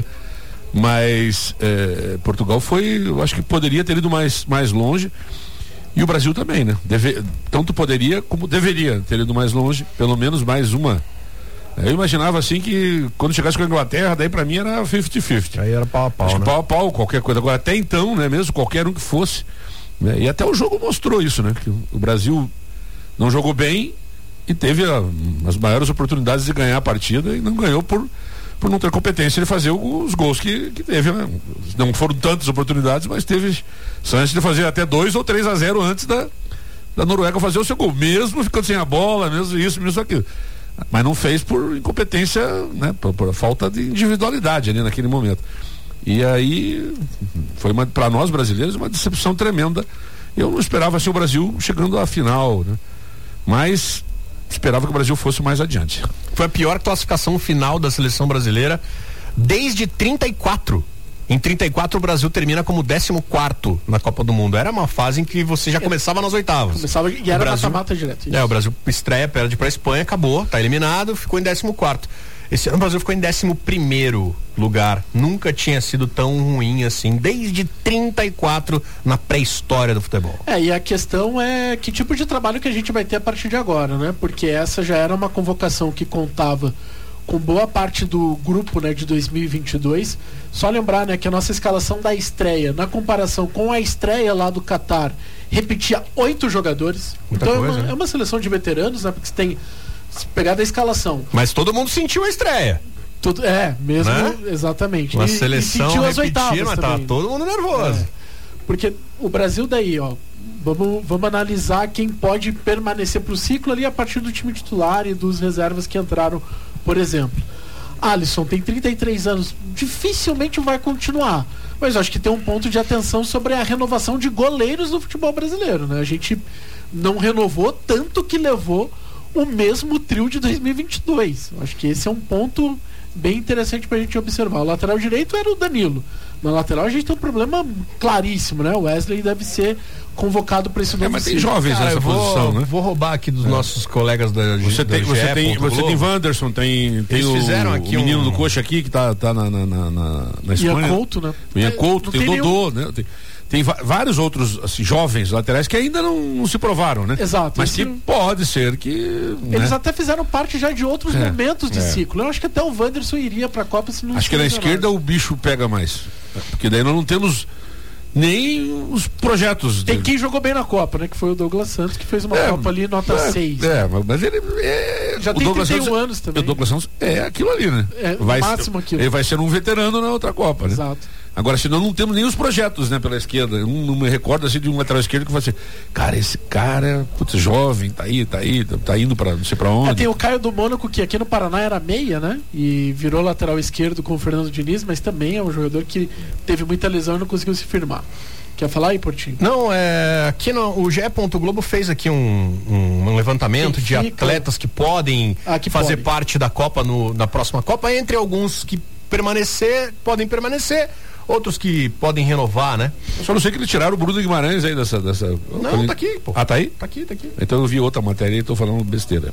Mas Portugal eu acho que poderia ter ido mais longe. E o Brasil também, né? Tanto poderia como deveria ter ido mais longe, pelo menos mais uma. Eu imaginava assim que quando chegasse com a Inglaterra, daí pra mim era 50-50. Aí era pau a pau, acho né? Pau a pau, qualquer coisa. Agora até então, né? Mesmo qualquer um que fosse, né? E até o jogo mostrou isso, né? Que o Brasil não jogou bem e teve as maiores oportunidades de ganhar a partida e não ganhou por não ter competência de fazer os gols que teve, né? Não foram tantas oportunidades, mas teve chance de fazer até 2 ou 3-0 antes da Noruega fazer o seu gol, mesmo ficando sem a bola, mesmo isso, mesmo aquilo. Mas não fez por incompetência, né? Por falta de individualidade ali naquele momento. E aí foi para nós brasileiros uma decepção tremenda. Eu não esperava assim o Brasil chegando à final, né? Mas esperava que o Brasil fosse mais adiante. Foi a pior classificação final da seleção brasileira desde 34. Em 34 o Brasil termina como 14º na Copa do Mundo. Era uma fase em que você já começava nas oitavas. Começava e era mata-mata direto. O Brasil estreia, perde pra Espanha, acabou, tá eliminado, ficou em 14º. Esse ano o Brasil ficou em 11º lugar. Nunca tinha sido tão ruim assim, desde 34 na pré-história do futebol. E a questão é que tipo de trabalho que a gente vai ter a partir de agora, né? Porque essa já era uma convocação que contava com boa parte do grupo, né, de 2022. Só lembrar, né, que a nossa escalação da estreia, na comparação com a estreia lá do Catar, repetia 8 jogadores. Muita então coisa, é uma seleção de veteranos, né? Porque você tem pegar da escalação. Mas todo mundo sentiu a estreia. Mesmo, né? Exatamente. Uma seleção sentiu as oitavas mas tava todo mundo nervoso. Porque o Brasil daí, Vamos analisar quem pode permanecer pro ciclo ali a partir do time titular e dos reservas que entraram, por exemplo. Alisson tem 33 anos, dificilmente vai continuar, mas acho que tem um ponto de atenção sobre a renovação de goleiros do futebol brasileiro, né? A gente não renovou, tanto que levou o mesmo trio de 2022. Acho que esse é um ponto bem interessante pra gente observar. O lateral direito era o Danilo. Na lateral a gente tem um problema claríssimo, né? O Wesley deve ser convocado para esse novo mas tem jovens nessa posição, né? Vou roubar aqui dos nossos colegas da Você tem Wanderson, tem fizeram aqui o menino do Coxa aqui que tá na Espanha. Ian Couto, né? O Ian Couto, tem o Dodô, né? Tem vários outros assim, jovens laterais que ainda não se provaram, né? Exato. Mas que pode ser que... Eles né? até fizeram parte já de outros momentos de ciclo. Eu acho que até o Wanderson iria pra Copa se não... Acho que na esquerda o bicho pega mais. Porque daí nós não temos nem os projetos. Tem quem jogou bem na Copa, né? Que foi o Douglas Santos, que fez uma Copa ali, nota 6. Mas ele já tem 31 anos também. O Douglas Santos é aquilo ali, né? O máximo aquilo. Ele vai ser um veterano na outra Copa, né? Exato. Agora, senão não temos nem os projetos, né, pela esquerda. Não me recordo assim de um lateral esquerdo que vai ser, cara, esse cara, putz, jovem, tá indo pra não sei pra onde. Tem o Caio do Mônaco, que aqui no Paraná era meia, né? E virou lateral esquerdo com o Fernando Diniz, mas também é um jogador que teve muita lesão e não conseguiu se firmar. Quer falar aí, Portinho? Não, aqui o GE. Globo fez aqui um levantamento de atletas que podem fazer parte da Copa na próxima Copa, entre alguns que podem permanecer, outros que podem renovar, né? Eu só não sei que eles tiraram o Bruno Guimarães aí dessa... Não, tá aqui, pô. Ah, tá aí? Tá aqui. Então eu vi outra matéria e tô falando besteira.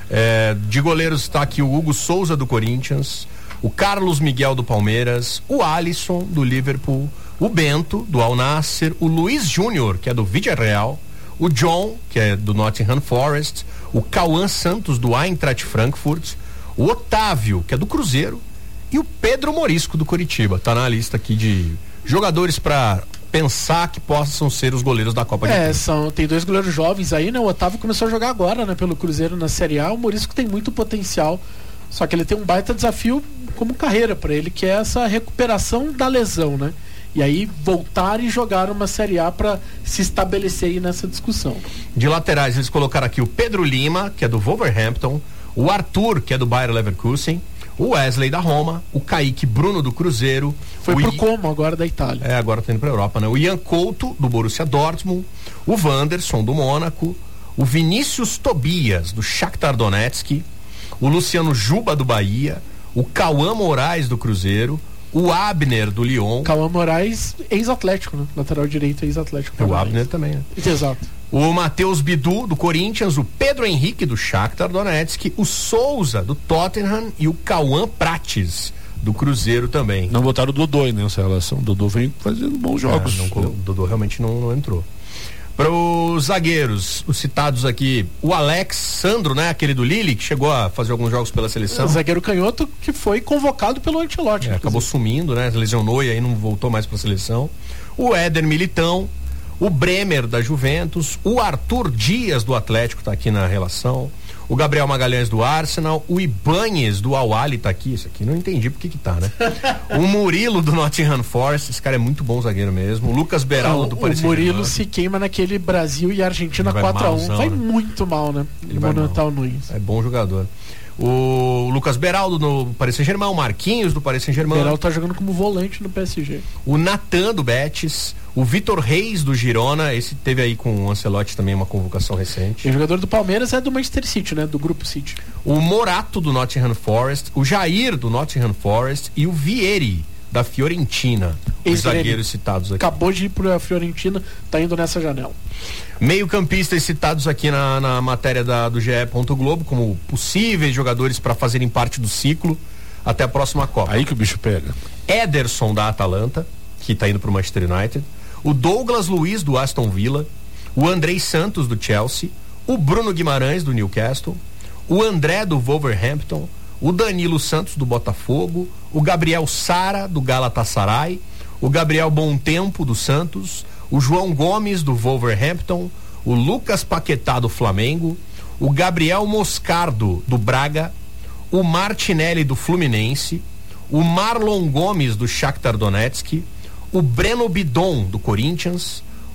De goleiros está aqui o Hugo Souza do Corinthians, o Carlos Miguel do Palmeiras, o Alisson do Liverpool, o Bento do Al Nassr, o Luiz Júnior, que é do Villarreal, o John, que é do Nottingham Forest, o Cauã Santos do Eintracht Frankfurt, o Otávio, que é do Cruzeiro, e o Pedro Morisco do Curitiba. Tá na lista aqui de jogadores para pensar que possam ser os goleiros da Copa de Tempo. Tem 2 goleiros jovens aí, né? O Otávio começou a jogar agora, né? Pelo Cruzeiro na Série A. O Morisco tem muito potencial, só que ele tem um baita desafio como carreira para ele, que é essa recuperação da lesão, né? E aí voltar e jogar uma Série A para se estabelecer aí nessa discussão. De laterais eles colocaram aqui o Pedro Lima, que é do Wolverhampton, o Arthur, que é do Bayer Leverkusen, o Wesley da Roma, o Kaique Bruno do Cruzeiro. Foi pro Como agora da Itália. Agora tá indo pra Europa, né? O Ian Couto do Borussia Dortmund, o Wanderson do Mônaco, o Vinícius Tobias do Shakhtar Donetsk, o Luciano Juba do Bahia, o Cauã Moraes do Cruzeiro, o Abner do Lyon. Cauã Moraes, ex-Atlético, né? Lateral direito, ex-Atlético. O Abner também, né? Exato. O Matheus Bidu do Corinthians, o Pedro Henrique do Shakhtar Donetsk, o Souza do Tottenham e o Cauã Prates do Cruzeiro também. Não botaram o Dodô aí nessa relação. O Dodô vem fazendo bons jogos. O Dodô realmente não entrou. Para os zagueiros, os citados aqui, o Alex Sandro, né? Aquele do Lille, que chegou a fazer alguns jogos pela seleção. O zagueiro canhoto que foi convocado pelo Ancelotti. Acabou sumindo, né? Lesionou e aí não voltou mais para a seleção. O Éder Militão, o Bremer da Juventus, o Arthur Dias do Atlético tá aqui na relação, o Gabriel Magalhães do Arsenal, o Ibanez do Al-Ahly tá aqui, isso aqui não entendi porque que tá, né? O Murilo do Nottingham Forest, esse cara é muito bom zagueiro mesmo, o Lucas Beraldo do Paris Saint-Germain. O Murilo se queima naquele Brasil e Argentina 4-1, vai muito mal, né? Ele vai Monumental Nunes. É bom jogador. O Lucas Beraldo no Paris Saint-Germain, o Marquinhos do Paris Saint-Germain. O Beraldo tá jogando como volante no PSG. O Natan do Betis, o Vitor Reis do Girona, esse teve aí com o Ancelotti também uma convocação recente. E o jogador do Palmeiras é do Manchester City, né? Do Grupo City. O Morato do Nottingham Forest, o Jair do Nottingham Forest e o Vieri da Fiorentina. Os zagueiros citados aqui. Acabou de ir pra Fiorentina, tá indo nessa janela. Meio-campistas citados aqui na matéria do GE. Globo como possíveis jogadores para fazerem parte do ciclo até a próxima Copa. Aí que o bicho pega. Ederson da Atalanta, que tá indo pro Manchester United, o Douglas Luiz do Aston Villa, o Andrei Santos do Chelsea, o Bruno Guimarães do Newcastle, o André do Wolverhampton, o Danilo Santos do Botafogo, o Gabriel Sara do Galatasaray, o Gabriel Bontempo do Santos, o João Gomes do Wolverhampton, o Lucas Paquetá do Flamengo, o Gabriel Moscardo do Braga, o Martinelli do Fluminense, o Marlon Gomes do Shakhtar Donetsk, o Breno Bidon do Corinthians,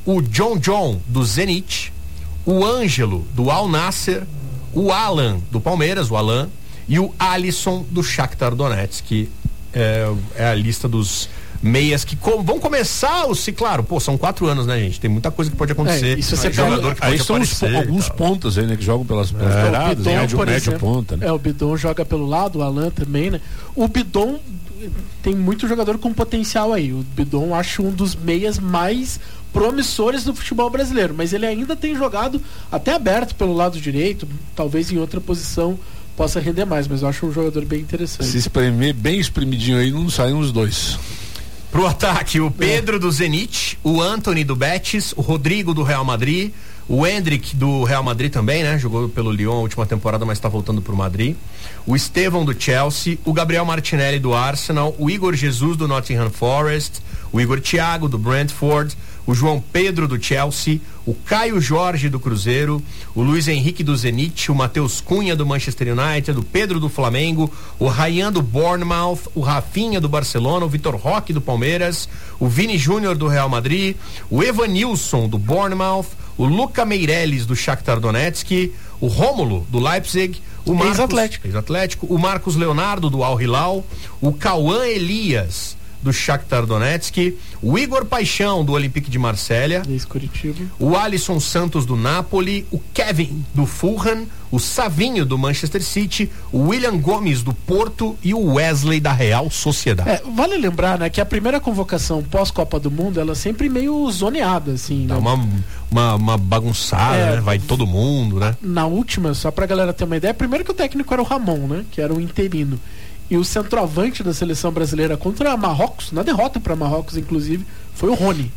o John do Zenit, o Ângelo do Al Nassr, o Alan do Palmeiras, o Alan, e o Alisson do Shakhtar Donetsk, que é a lista dos meias que vão começar claro, são 4 anos, né, gente? Tem muita coisa que pode acontecer. Isso você jogador que pode aí são alguns pontas aí, né, que jogam pelas beiradas, médio ponta, né? O Bidon joga pelo lado, o Alan também, né? O Bidon tem muito jogador com potencial aí. O Bidon acho um dos meias mais promissores do futebol brasileiro, mas ele ainda tem jogado até aberto pelo lado direito, talvez em outra posição possa render mais, mas eu acho um jogador bem interessante. Se espremer bem espremidinho aí, não saem os dois. Pro ataque, o Pedro do Zenit, o Anthony do Betis, o Rodrigo do Real Madrid, o Endrick do Real Madrid também, né? Jogou pelo Lyon a última temporada, mas tá voltando pro Madrid. O Estevão do Chelsea, o Gabriel Martinelli do Arsenal, o Igor Jesus do Nottingham Forest, o Igor Thiago do Brentford, o João Pedro do Chelsea, o Caio Jorge do Cruzeiro, o Luiz Henrique do Zenit, o Matheus Cunha do Manchester United, o Pedro do Flamengo, o Ryan do Bournemouth, o Rafinha do Barcelona, o Vitor Roque do Palmeiras, o Vini Júnior do Real Madrid, o Evanilson do Bournemouth, o Luca Meireles do Shakhtar Donetsk, o Rômulo do Leipzig, o Marcos, ex-Atlético, o Marcos Leonardo do Al Hilal, o Cauã Elias do Shakhtar Donetsk, o Igor Paixão do Olympique de Marselha, o Alisson Santos do Napoli, o Kevin do Fulham, o Savinho do Manchester City, o William Gomes do Porto e o Wesley da Real Sociedade. Vale lembrar, né, que a primeira convocação pós-Copa do Mundo, ela é sempre meio zoneada, assim. Dá né? uma bagunçada, né? Vai todo mundo, né? Na última, só pra galera ter uma ideia, primeiro que o técnico era o Ramon, né, que era o interino. E o centroavante da seleção brasileira contra Marrocos, na derrota para Marrocos, inclusive, foi o Rony.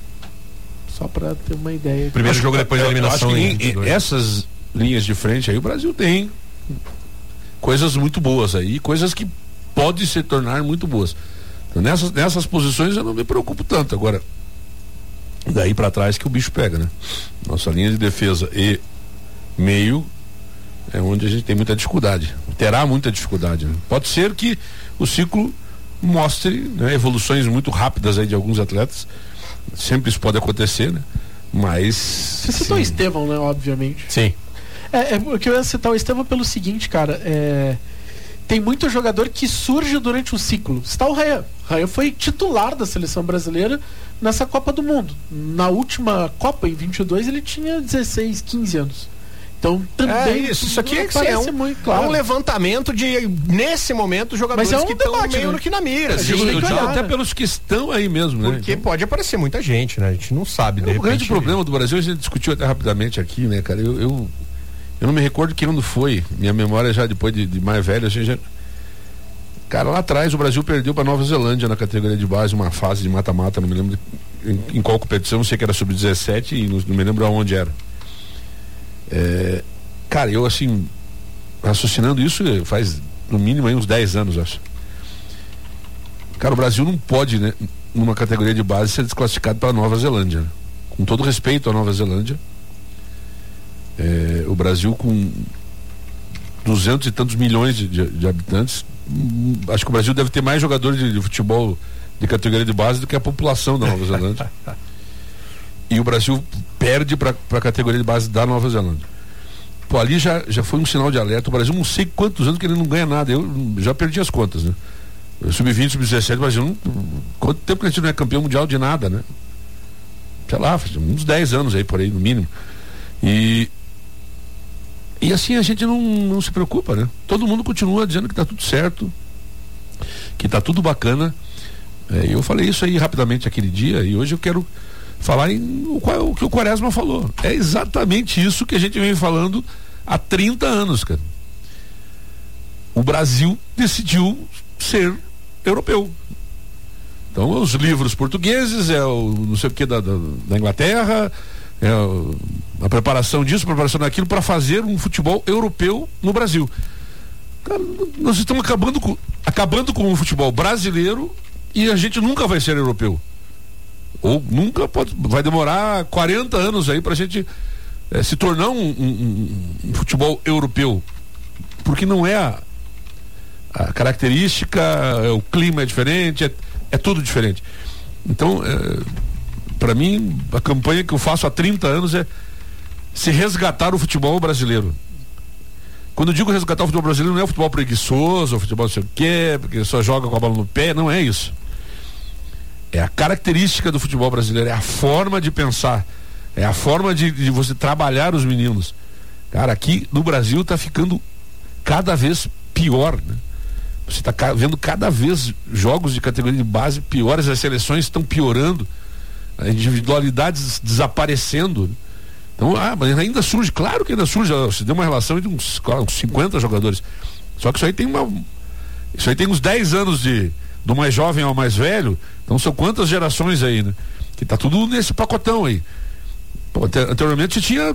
Só para ter uma ideia. Primeiro jogo depois da eliminação. Essas linhas de frente aí, o Brasil tem coisas muito boas aí, coisas que podem se tornar muito boas. Então, nessas posições eu não me preocupo tanto. Agora, daí para trás que o bicho pega, né? Nossa linha de defesa e meio é onde a gente tem muita dificuldade. Terá muita dificuldade, né? Pode ser que o ciclo mostre, né, evoluções muito rápidas aí de alguns atletas. Sempre isso pode acontecer, né? Mas... Você citou o Estevão, né? Obviamente. Sim. Porque eu ia citar o Estevão pelo seguinte, cara. Tem muito jogador que surge durante o ciclo. Está o Ryan. Ryan foi titular da seleção brasileira nessa Copa do Mundo. Na última Copa, em 22, ele tinha 16, 15 anos. Então também isso aqui é muito claro. É um levantamento de, nesse momento, jogadores que estão meio que na mira. Até pelos que estão aí mesmo, né? Porque pode aparecer muita gente, né? A gente não sabe, de repente. O grande problema do Brasil, a gente discutiu até rapidamente aqui, né, cara? Eu não me recordo que ano foi. Minha memória já depois de mais velho, a gente já... Cara, lá atrás o Brasil perdeu para Nova Zelândia na categoria de base, uma fase de mata-mata, não me lembro em qual competição, não sei que era sub-17 e não me lembro aonde era. Cara, eu assim, raciocinando isso faz no mínimo aí uns 10 anos, acho. Cara, o Brasil não pode, né, numa categoria de base, ser desclassificado para Nova Zelândia, né? Com todo respeito à Nova Zelândia, o Brasil com 200 e tantos milhões de habitantes, acho que o Brasil deve ter mais jogadores de futebol de categoria de base do que a população da Nova Zelândia. E o Brasil perde para a categoria de base da Nova Zelândia. Pô, ali já foi um sinal de alerta. O Brasil não sei quantos anos que ele não ganha nada. Eu já perdi as contas, né? Sub-20, sub-17, o Brasil quanto tempo que a gente não é campeão mundial de nada, né? Sei lá, uns 10 anos aí, por aí, no mínimo. E assim a gente não se preocupa, né? Todo mundo continua dizendo que tá tudo certo, que tá tudo bacana. Eu falei isso aí rapidamente aquele dia e hoje eu quero falar o que o Quaresma falou. É exatamente isso que a gente vem falando há 30 anos, cara. O Brasil decidiu ser europeu. Então, os livros portugueses, o não sei o que da Inglaterra, a preparação disso, a preparação daquilo para fazer um futebol europeu no Brasil. Cara, nós estamos acabando com o futebol brasileiro e a gente nunca vai ser europeu. Ou nunca vai demorar 40 anos aí pra gente se tornar um futebol europeu, porque não é a característica, o clima é diferente, é tudo diferente. Então Para mim, a campanha que eu faço há 30 anos é se resgatar o futebol brasileiro. Quando eu digo resgatar o futebol brasileiro, não é o futebol preguiçoso, o futebol não sei o quê, porque só joga com a bola no pé, não é isso. É a característica do futebol brasileiro, é a forma de pensar, é a forma de você trabalhar os meninos. Cara, aqui no Brasil tá ficando cada vez pior, né? Você tá vendo cada vez jogos de categoria de base piores, as seleções estão piorando, as individualidades desaparecendo. Então, mas ainda surge, claro que ainda surge, se deu uma relação entre uns 50 jogadores. Só que isso aí tem uns 10 anos do mais jovem ao mais velho. Então são quantas gerações aí, né? Que tá tudo nesse pacotão aí. Pô, anteriormente tinha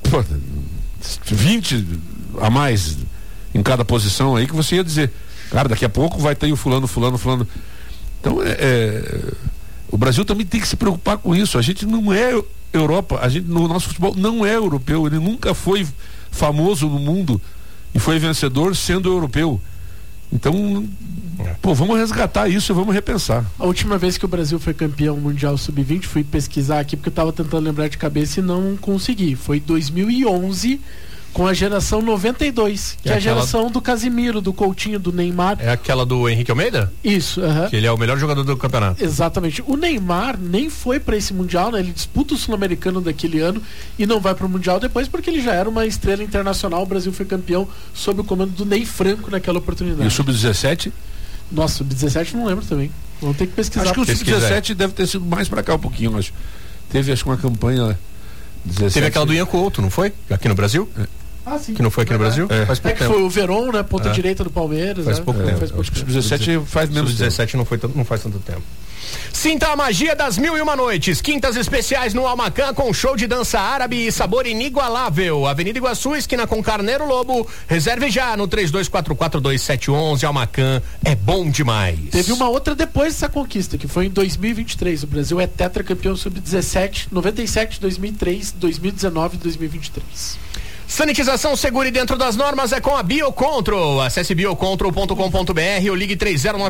20 a mais em cada posição aí, que você ia dizer, cara, daqui a pouco vai ter o fulano. Então o Brasil também tem que se preocupar com isso. A gente não é Europa, no nosso futebol não é europeu, ele nunca foi famoso no mundo e foi vencedor sendo europeu. Então, vamos resgatar isso e vamos repensar. A última vez que o Brasil foi campeão mundial sub-20, fui pesquisar aqui porque eu estava tentando lembrar de cabeça e não consegui. Foi 2011 com a geração 92, que é a geração do Casimiro, do Coutinho, do Neymar. É aquela do Henrique Almeida? Isso, que ele é o melhor jogador do campeonato. Exatamente. O Neymar nem foi para esse mundial, né? Ele disputa o Sul-Americano daquele ano e não vai para o mundial depois porque ele já era uma estrela internacional. O Brasil foi campeão sob o comando do Ney Franco naquela oportunidade. E o Sub-17? Nossa, Sub-17 não lembro também. Vamos ter que pesquisar. Acho que o Sub-17 deve ter sido mais para cá um pouquinho, mas teve acho que uma campanha 17. Teve aquela do Ian Couto, não foi? Aqui no Brasil? Sim. Que não foi aqui no Brasil? Faz pouco tempo. Foi o Verón, né? Ponta direita do Palmeiras. Faz pouco tempo. Acho que o Sub-17 faz menos. O Sub-17 não faz tanto tempo. Sinta a magia das 1001 noites. Quintas especiais no Almacan com show de dança árabe e sabor inigualável. Avenida Iguaçu, esquina com Carneiro Lobo. Reserve já no 32442711. Almacan é bom demais. Teve uma outra depois dessa conquista, que foi em 2023. O Brasil é tetracampeão sub-17, 97, 2003, 2019 e 2023. Sanitização segura e dentro das normas é com a Biocontrol. Acesse biocontrol.com.br ou ligue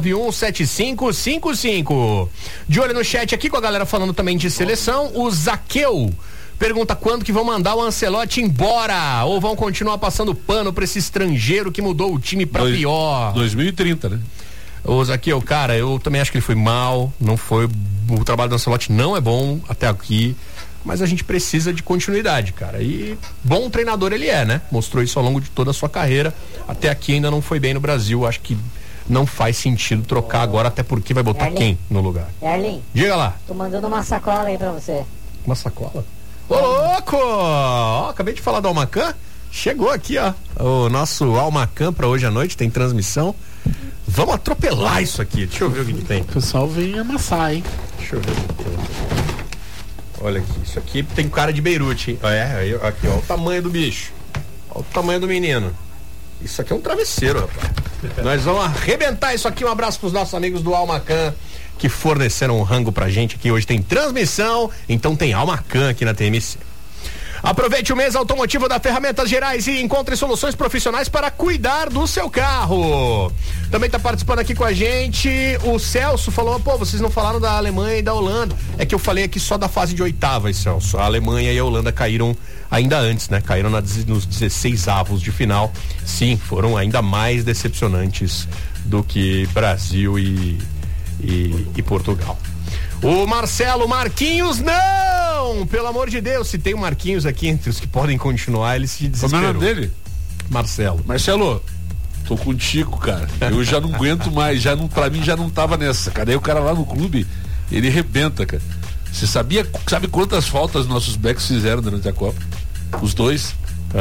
3091-7555. De olho no chat aqui com a galera falando também de seleção, o Zaqueu pergunta quando que vão mandar o Ancelotti embora ou vão continuar passando pano pra esse estrangeiro que mudou o time pra pior. 2030, né? Ô Zaqueu, cara, eu também acho que ele foi mal, não foi, o trabalho do Ancelotti não é bom até aqui. Mas a gente precisa de continuidade, cara. E bom treinador ele é, né? Mostrou isso ao longo de toda a sua carreira. Até aqui ainda não foi bem no Brasil. Acho que não faz sentido trocar agora, até porque vai botar quem no lugar? Erling, diga lá. Tô mandando uma sacola aí pra você. Uma sacola? Ô, louco! Ó, acabei de falar do Almacan. Chegou aqui, ó. O nosso Almacan pra hoje à noite. Tem transmissão. Vamos atropelar isso aqui. Deixa eu ver o que tem. O pessoal vem amassar, hein? Deixa eu ver o que tem. Olha aqui, isso aqui tem cara de Beirute, hein? Aqui, ó, o tamanho do bicho. Olha o tamanho do menino. Isso aqui é um travesseiro, rapaz. Nós vamos arrebentar isso aqui. Um abraço pros nossos amigos do Almacan que forneceram um rango pra gente aqui. Hoje tem transmissão, então tem Almacan aqui na TMC. Aproveite o mês automotivo da Ferramentas Gerais e encontre soluções profissionais para cuidar do seu carro. Também está participando aqui com a gente o Celso, falou, vocês não falaram da Alemanha e da Holanda. É que eu falei aqui só da fase de oitavas, Celso. A Alemanha e a Holanda caíram ainda antes, né? Caíram nos 16avos de final. Sim, foram ainda mais decepcionantes do que Brasil e Portugal. O Marquinhos, não! Pelo amor de Deus, se tem o Marquinhos aqui entre os que podem continuar, ele se desesperou. Como é o nome dele? Marcelo, tô contigo, cara. Eu já não aguento mais, pra mim já não tava nessa, cara. Aí o cara lá no clube, ele arrebenta, cara. Você sabe quantas faltas nossos backs fizeram durante a Copa? Os dois?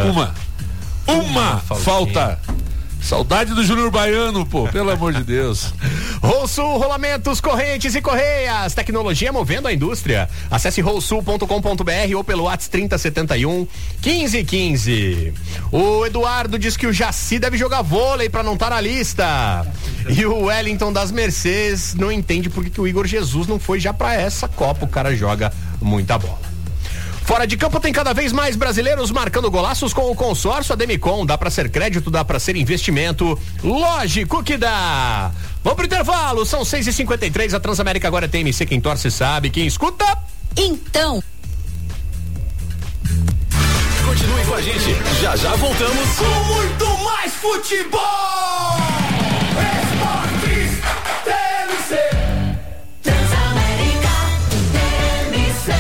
Uma falta. Saudade do Júnior Baiano, pelo amor de Deus. Rosul, rolamentos, correntes e correias. Tecnologia movendo a indústria. Acesse rosul.com.br ou pelo WhatsApp 3071 1515. O Eduardo diz que o Jaci deve jogar vôlei pra não estar na lista. E o Wellington das Mercedes não entende porque que o Igor Jesus não foi já pra essa Copa. O cara joga muita bola. Fora de campo tem cada vez mais brasileiros marcando golaços com o consórcio Ademicon. Dá pra ser crédito, dá pra ser investimento. Lógico que dá. Vamos pro intervalo, são 6h53. A Transamérica agora é TMC. Quem torce sabe, quem escuta Então... Continue com a gente, já voltamos com muito mais futebol. Esportes TMC. Transamérica TMC.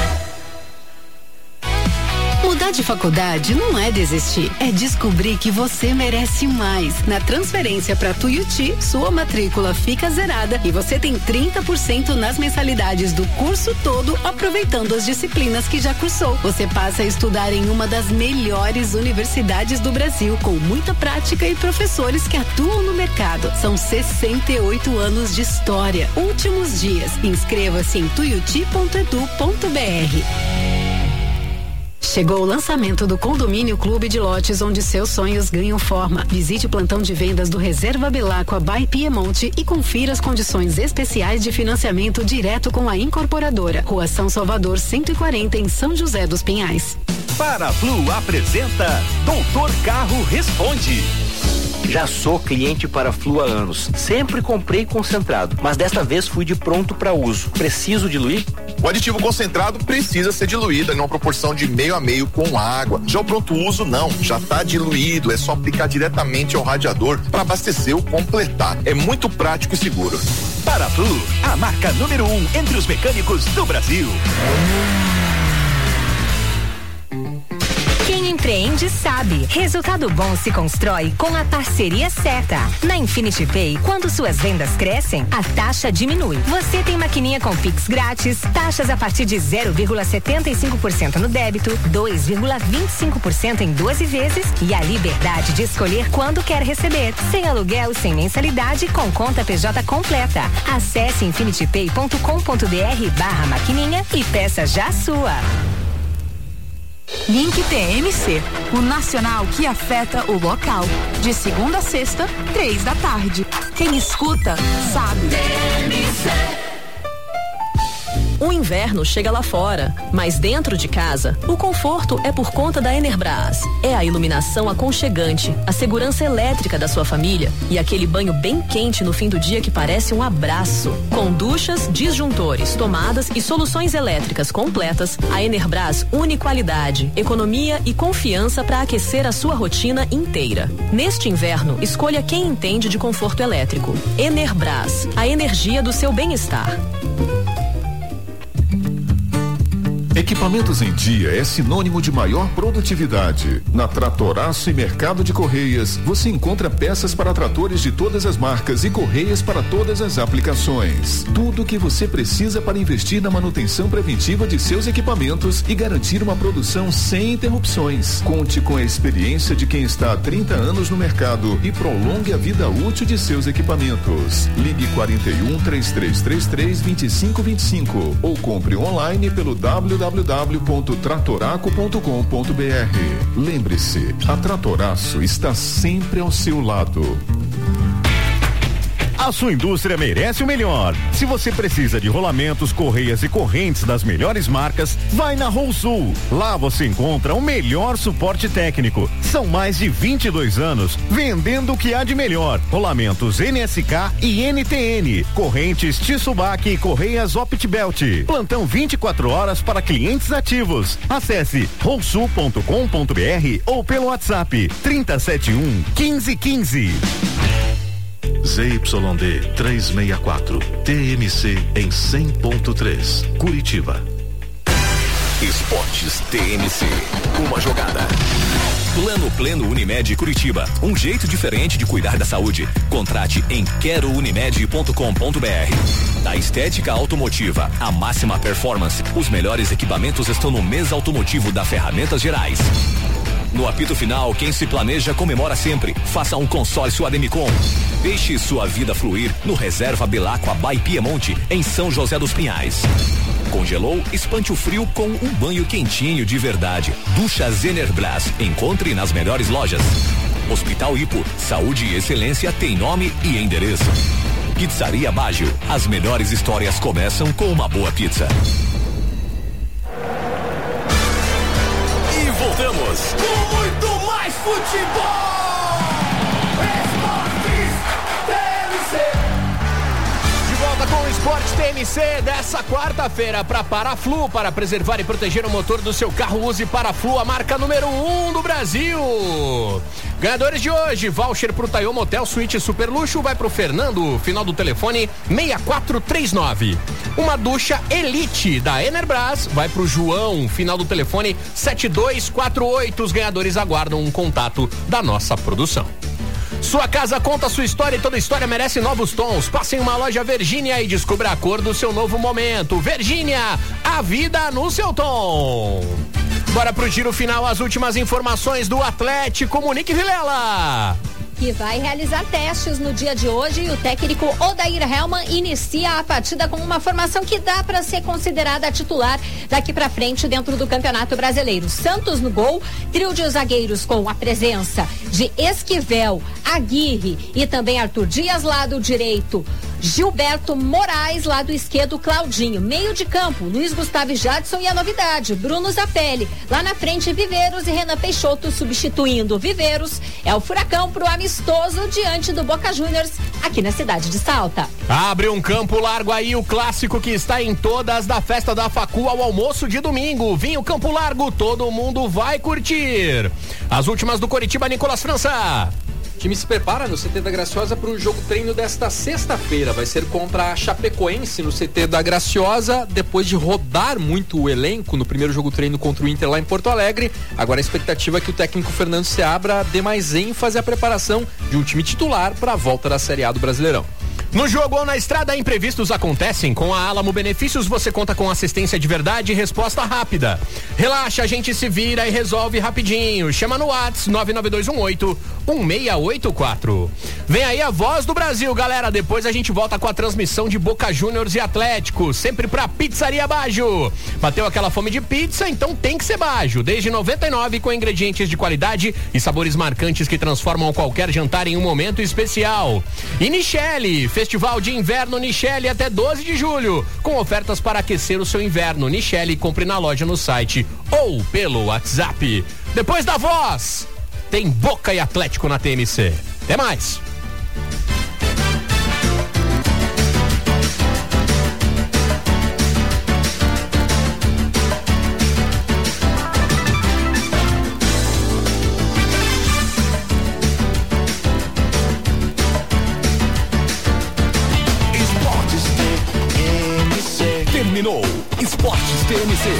Mudar de faculdade não é desistir, é descobrir que você merece mais. Na transferência para Tuiuti, sua matrícula fica zerada e você tem 30% nas mensalidades do curso todo, aproveitando as disciplinas que já cursou. Você passa a estudar em uma das melhores universidades do Brasil, com muita prática e professores que atuam no mercado. São 68 anos de história. Últimos dias. Inscreva-se em tuiuti.edu.br. Chegou o lançamento do Condomínio Clube de Lotes, onde seus sonhos ganham forma. Visite o plantão de vendas do Reserva Belacqua by Piemonte e confira as condições especiais de financiamento direto com a incorporadora. Rua São Salvador 140, em São José dos Pinhais. Paraflu apresenta Doutor Carro Responde. Já sou cliente Paraflu há anos. Sempre comprei concentrado, mas desta vez fui de pronto para uso. Preciso diluir? O aditivo concentrado precisa ser diluído em uma proporção de 1/2 a 1/2 com água. Já o pronto uso não, já está diluído, é só aplicar diretamente ao radiador para abastecer ou completar. É muito prático e seguro. Paraflu, a marca número 1 entre os mecânicos do Brasil. Quem empreende sabe. Resultado bom se constrói com a parceria certa. Na Infinity Pay, quando suas vendas crescem, a taxa diminui. Você tem maquininha com Pix grátis, taxas a partir de 0,75% no débito, 2,25% em 12 vezes e a liberdade de escolher quando quer receber. Sem aluguel, sem mensalidade, com conta PJ completa. Acesse infinitypay.com.br/maquininha e peça já a sua. Link TMC, o nacional que afeta o local. De segunda a sexta, 3 da tarde. Quem escuta, sabe. O inverno chega lá fora, mas dentro de casa, o conforto é por conta da Enerbrás. É a iluminação aconchegante, a segurança elétrica da sua família e aquele banho bem quente no fim do dia que parece um abraço. Com duchas, disjuntores, tomadas e soluções elétricas completas, a Enerbrás une qualidade, economia e confiança para aquecer a sua rotina inteira. Neste inverno, escolha quem entende de conforto elétrico. Enerbrás, a energia do seu bem-estar. Equipamentos em dia é sinônimo de maior produtividade. Na Tratoraço e Mercado de Correias, você encontra peças para tratores de todas as marcas e correias para todas as aplicações. Tudo o que você precisa para investir na manutenção preventiva de seus equipamentos e garantir uma produção sem interrupções. Conte com a experiência de quem está há 30 anos no mercado e prolongue a vida útil de seus equipamentos. Ligue 41-3333-2525 ou compre online pelo www.tratoraco.com.br. Lembre-se, a Tratoraço está sempre ao seu lado. A sua indústria merece o melhor. Se você precisa de rolamentos, correias e correntes das melhores marcas, vai na RolSul. Lá você encontra o melhor suporte técnico. São mais de 22 anos vendendo o que há de melhor. Rolamentos NSK e NTN, correntes Tissubak e correias OptiBelt. Plantão 24 horas para clientes ativos. Acesse rolsul.com.br ou pelo WhatsApp 3071 1515. ZYD 364, TMC em 100.3, Curitiba. Esportes TMC, uma jogada. Plano Pleno Unimed Curitiba, um jeito diferente de cuidar da saúde. Contrate em querounimed.com.br. Da estética automotiva, a máxima performance, os melhores equipamentos estão no mês automotivo da Ferramentas Gerais. No apito final, quem se planeja comemora sempre. Faça um consórcio Ademicon. Deixe sua vida fluir no Reserva Belacqua by Piemonte, em São José dos Pinhais. Congelou? Espante o frio com um banho quentinho de verdade. Duchas Enerbrás. Encontre nas melhores lojas. Hospital Hipo. Saúde e excelência tem nome e endereço. Pizzaria Baggio. As melhores histórias começam com uma boa pizza. Voltamos com muito mais futebol. Esportes TMC. De volta com o Esportes TMC dessa quarta-feira para Paraflu, para preservar e proteger o motor do seu carro, use Paraflu, a marca número 1 do Brasil. Ganhadores de hoje, voucher pro Taio Motel Suíte Super Luxo vai pro Fernando, final do telefone 6439. Uma ducha Elite da Enerbras vai pro João, final do telefone 7248. Os ganhadores aguardam um contato da nossa produção. Sua casa conta a sua história e toda história merece novos tons. Passe em uma loja Virgínia e descubra a cor do seu novo momento. Virgínia, a vida no seu tom. Bora pro giro final, as últimas informações do Atlético. Monique Vilela. Que vai realizar testes no dia de hoje e o técnico Odair Hellmann inicia a partida com uma formação que dá para ser considerada titular daqui para frente dentro do Campeonato Brasileiro. Santos no gol, trio de zagueiros com a presença de Esquivel, Aguirre e também Arthur Dias, lado direito, Gilberto Moraes, lado esquerdo, Claudinho. Meio de campo, Luiz Gustavo e Jadson, e a novidade, Bruno Zapelli. Lá na frente, Viveiros e Renan Peixoto substituindo Viveiros. É o Furacão pro amistoso diante do Boca Juniors aqui na cidade de Salta. Abre um campo largo aí, o clássico que está em todas da festa da Facu ao almoço de domingo. Vinho Campo Largo, todo mundo vai curtir. As últimas do Coritiba, Nicolas França. O time se prepara no CT da Graciosa para o jogo treino desta sexta-feira. Vai ser contra a Chapecoense no CT da Graciosa, depois de rodar muito o elenco no primeiro jogo treino contra o Inter lá em Porto Alegre. Agora a expectativa é que o técnico Fernando Seabra dê mais ênfase à preparação de um time titular para a volta da Série A do Brasileirão. No jogo ou na estrada, imprevistos acontecem. Com a Alamo Benefícios, você conta com assistência de verdade e resposta rápida. Relaxa, a gente se vira e resolve rapidinho. Chama no WhatsApp 99218-1684. Vem aí a voz do Brasil, galera. Depois a gente volta com a transmissão de Boca Juniors e Atlético, sempre pra Pizzaria Bajo. Bateu aquela fome de pizza? Então tem que ser Bajo. Desde 99, com ingredientes de qualidade e sabores marcantes que transformam qualquer jantar em um momento especial. E Nichelle, Festival de Inverno Nichelle até 12 de julho, com ofertas para aquecer o seu inverno. Nichelle, compre na loja, no site ou pelo WhatsApp. Depois da voz, tem Boca e Atlético na TMC. Até mais! Terminou Esportes TMC.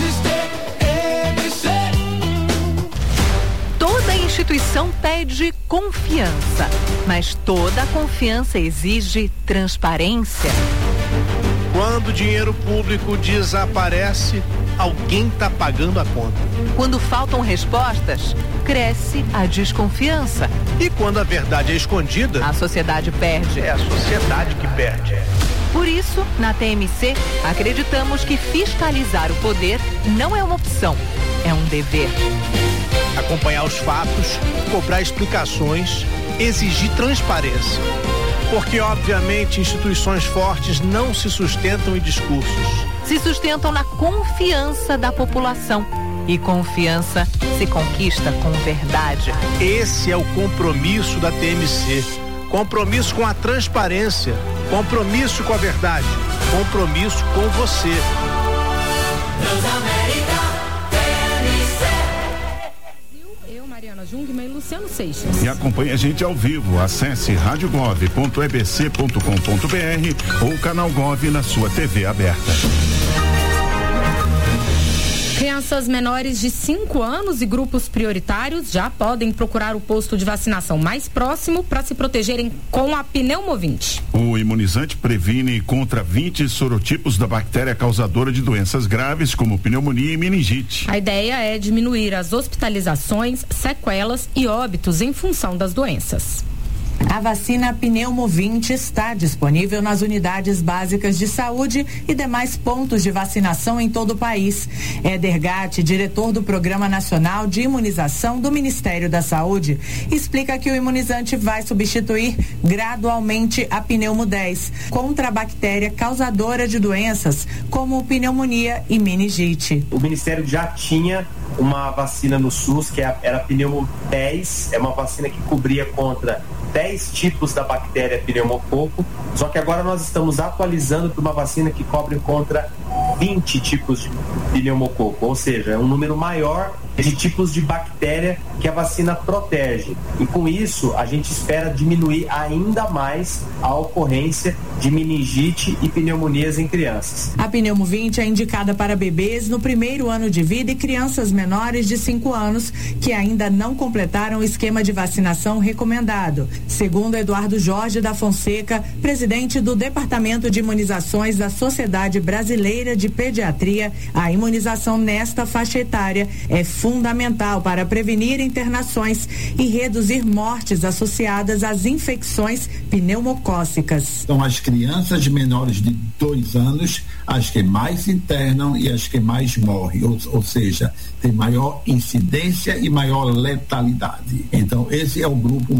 Toda instituição pede confiança, mas toda confiança exige transparência. Quando o dinheiro público desaparece, alguém está pagando a conta. Quando faltam respostas, cresce a desconfiança. E quando a verdade é escondida, a sociedade perde. É a sociedade que perde. Por isso, na TMC, acreditamos que fiscalizar o poder não é uma opção, é um dever. Acompanhar os fatos, cobrar explicações, exigir transparência. Porque, obviamente, instituições fortes não se sustentam em discursos. Se sustentam na confiança da população. E confiança se conquista com verdade. Esse é o compromisso da TMC. Compromisso com a transparência. Compromisso com a verdade. Compromisso com você. Eu, Mariana Jungmann e Luciano Seixas. E acompanhe a gente ao vivo. Acesse radiogov.ebc.com.br ou canal Gov na sua TV aberta. Crianças menores de 5 anos e grupos prioritários já podem procurar o posto de vacinação mais próximo para se protegerem com a pneumovinte. O imunizante previne contra 20 sorotipos da bactéria causadora de doenças graves como pneumonia e meningite. A ideia é diminuir as hospitalizações, sequelas e óbitos em função das doenças. A vacina Pneumovinte está disponível nas unidades básicas de saúde e demais pontos de vacinação em todo o país. Éder Gatti, diretor do Programa Nacional de Imunização do Ministério da Saúde, explica que o imunizante vai substituir gradualmente a Pneumo 10 contra a bactéria causadora de doenças como pneumonia e meningite. O Ministério já tinha uma vacina no SUS, que era a Pneumo 10, é uma vacina que cobria contra 10 tipos da bactéria pneumococo, só que agora nós estamos atualizando para uma vacina que cobre contra 20 tipos de pneumococo, ou seja, é um número maior de tipos de bactéria que a vacina protege. E com isso, a gente espera diminuir ainda mais a ocorrência de meningite e pneumonias em crianças. A Pneumo 20 é indicada para bebês no primeiro ano de vida e crianças menores de 5 anos que ainda não completaram o esquema de vacinação recomendado. Segundo Eduardo Jorge da Fonseca, presidente do Departamento de Imunizações da Sociedade Brasileira de Pediatria, a imunização nesta faixa etária é fundamental para prevenir internações e reduzir mortes associadas às infecções pneumocócicas. São as crianças menores de 2 anos as que mais se internam e as que mais morrem, ou seja, tem maior incidência e maior letalidade. Então, esse é o grupo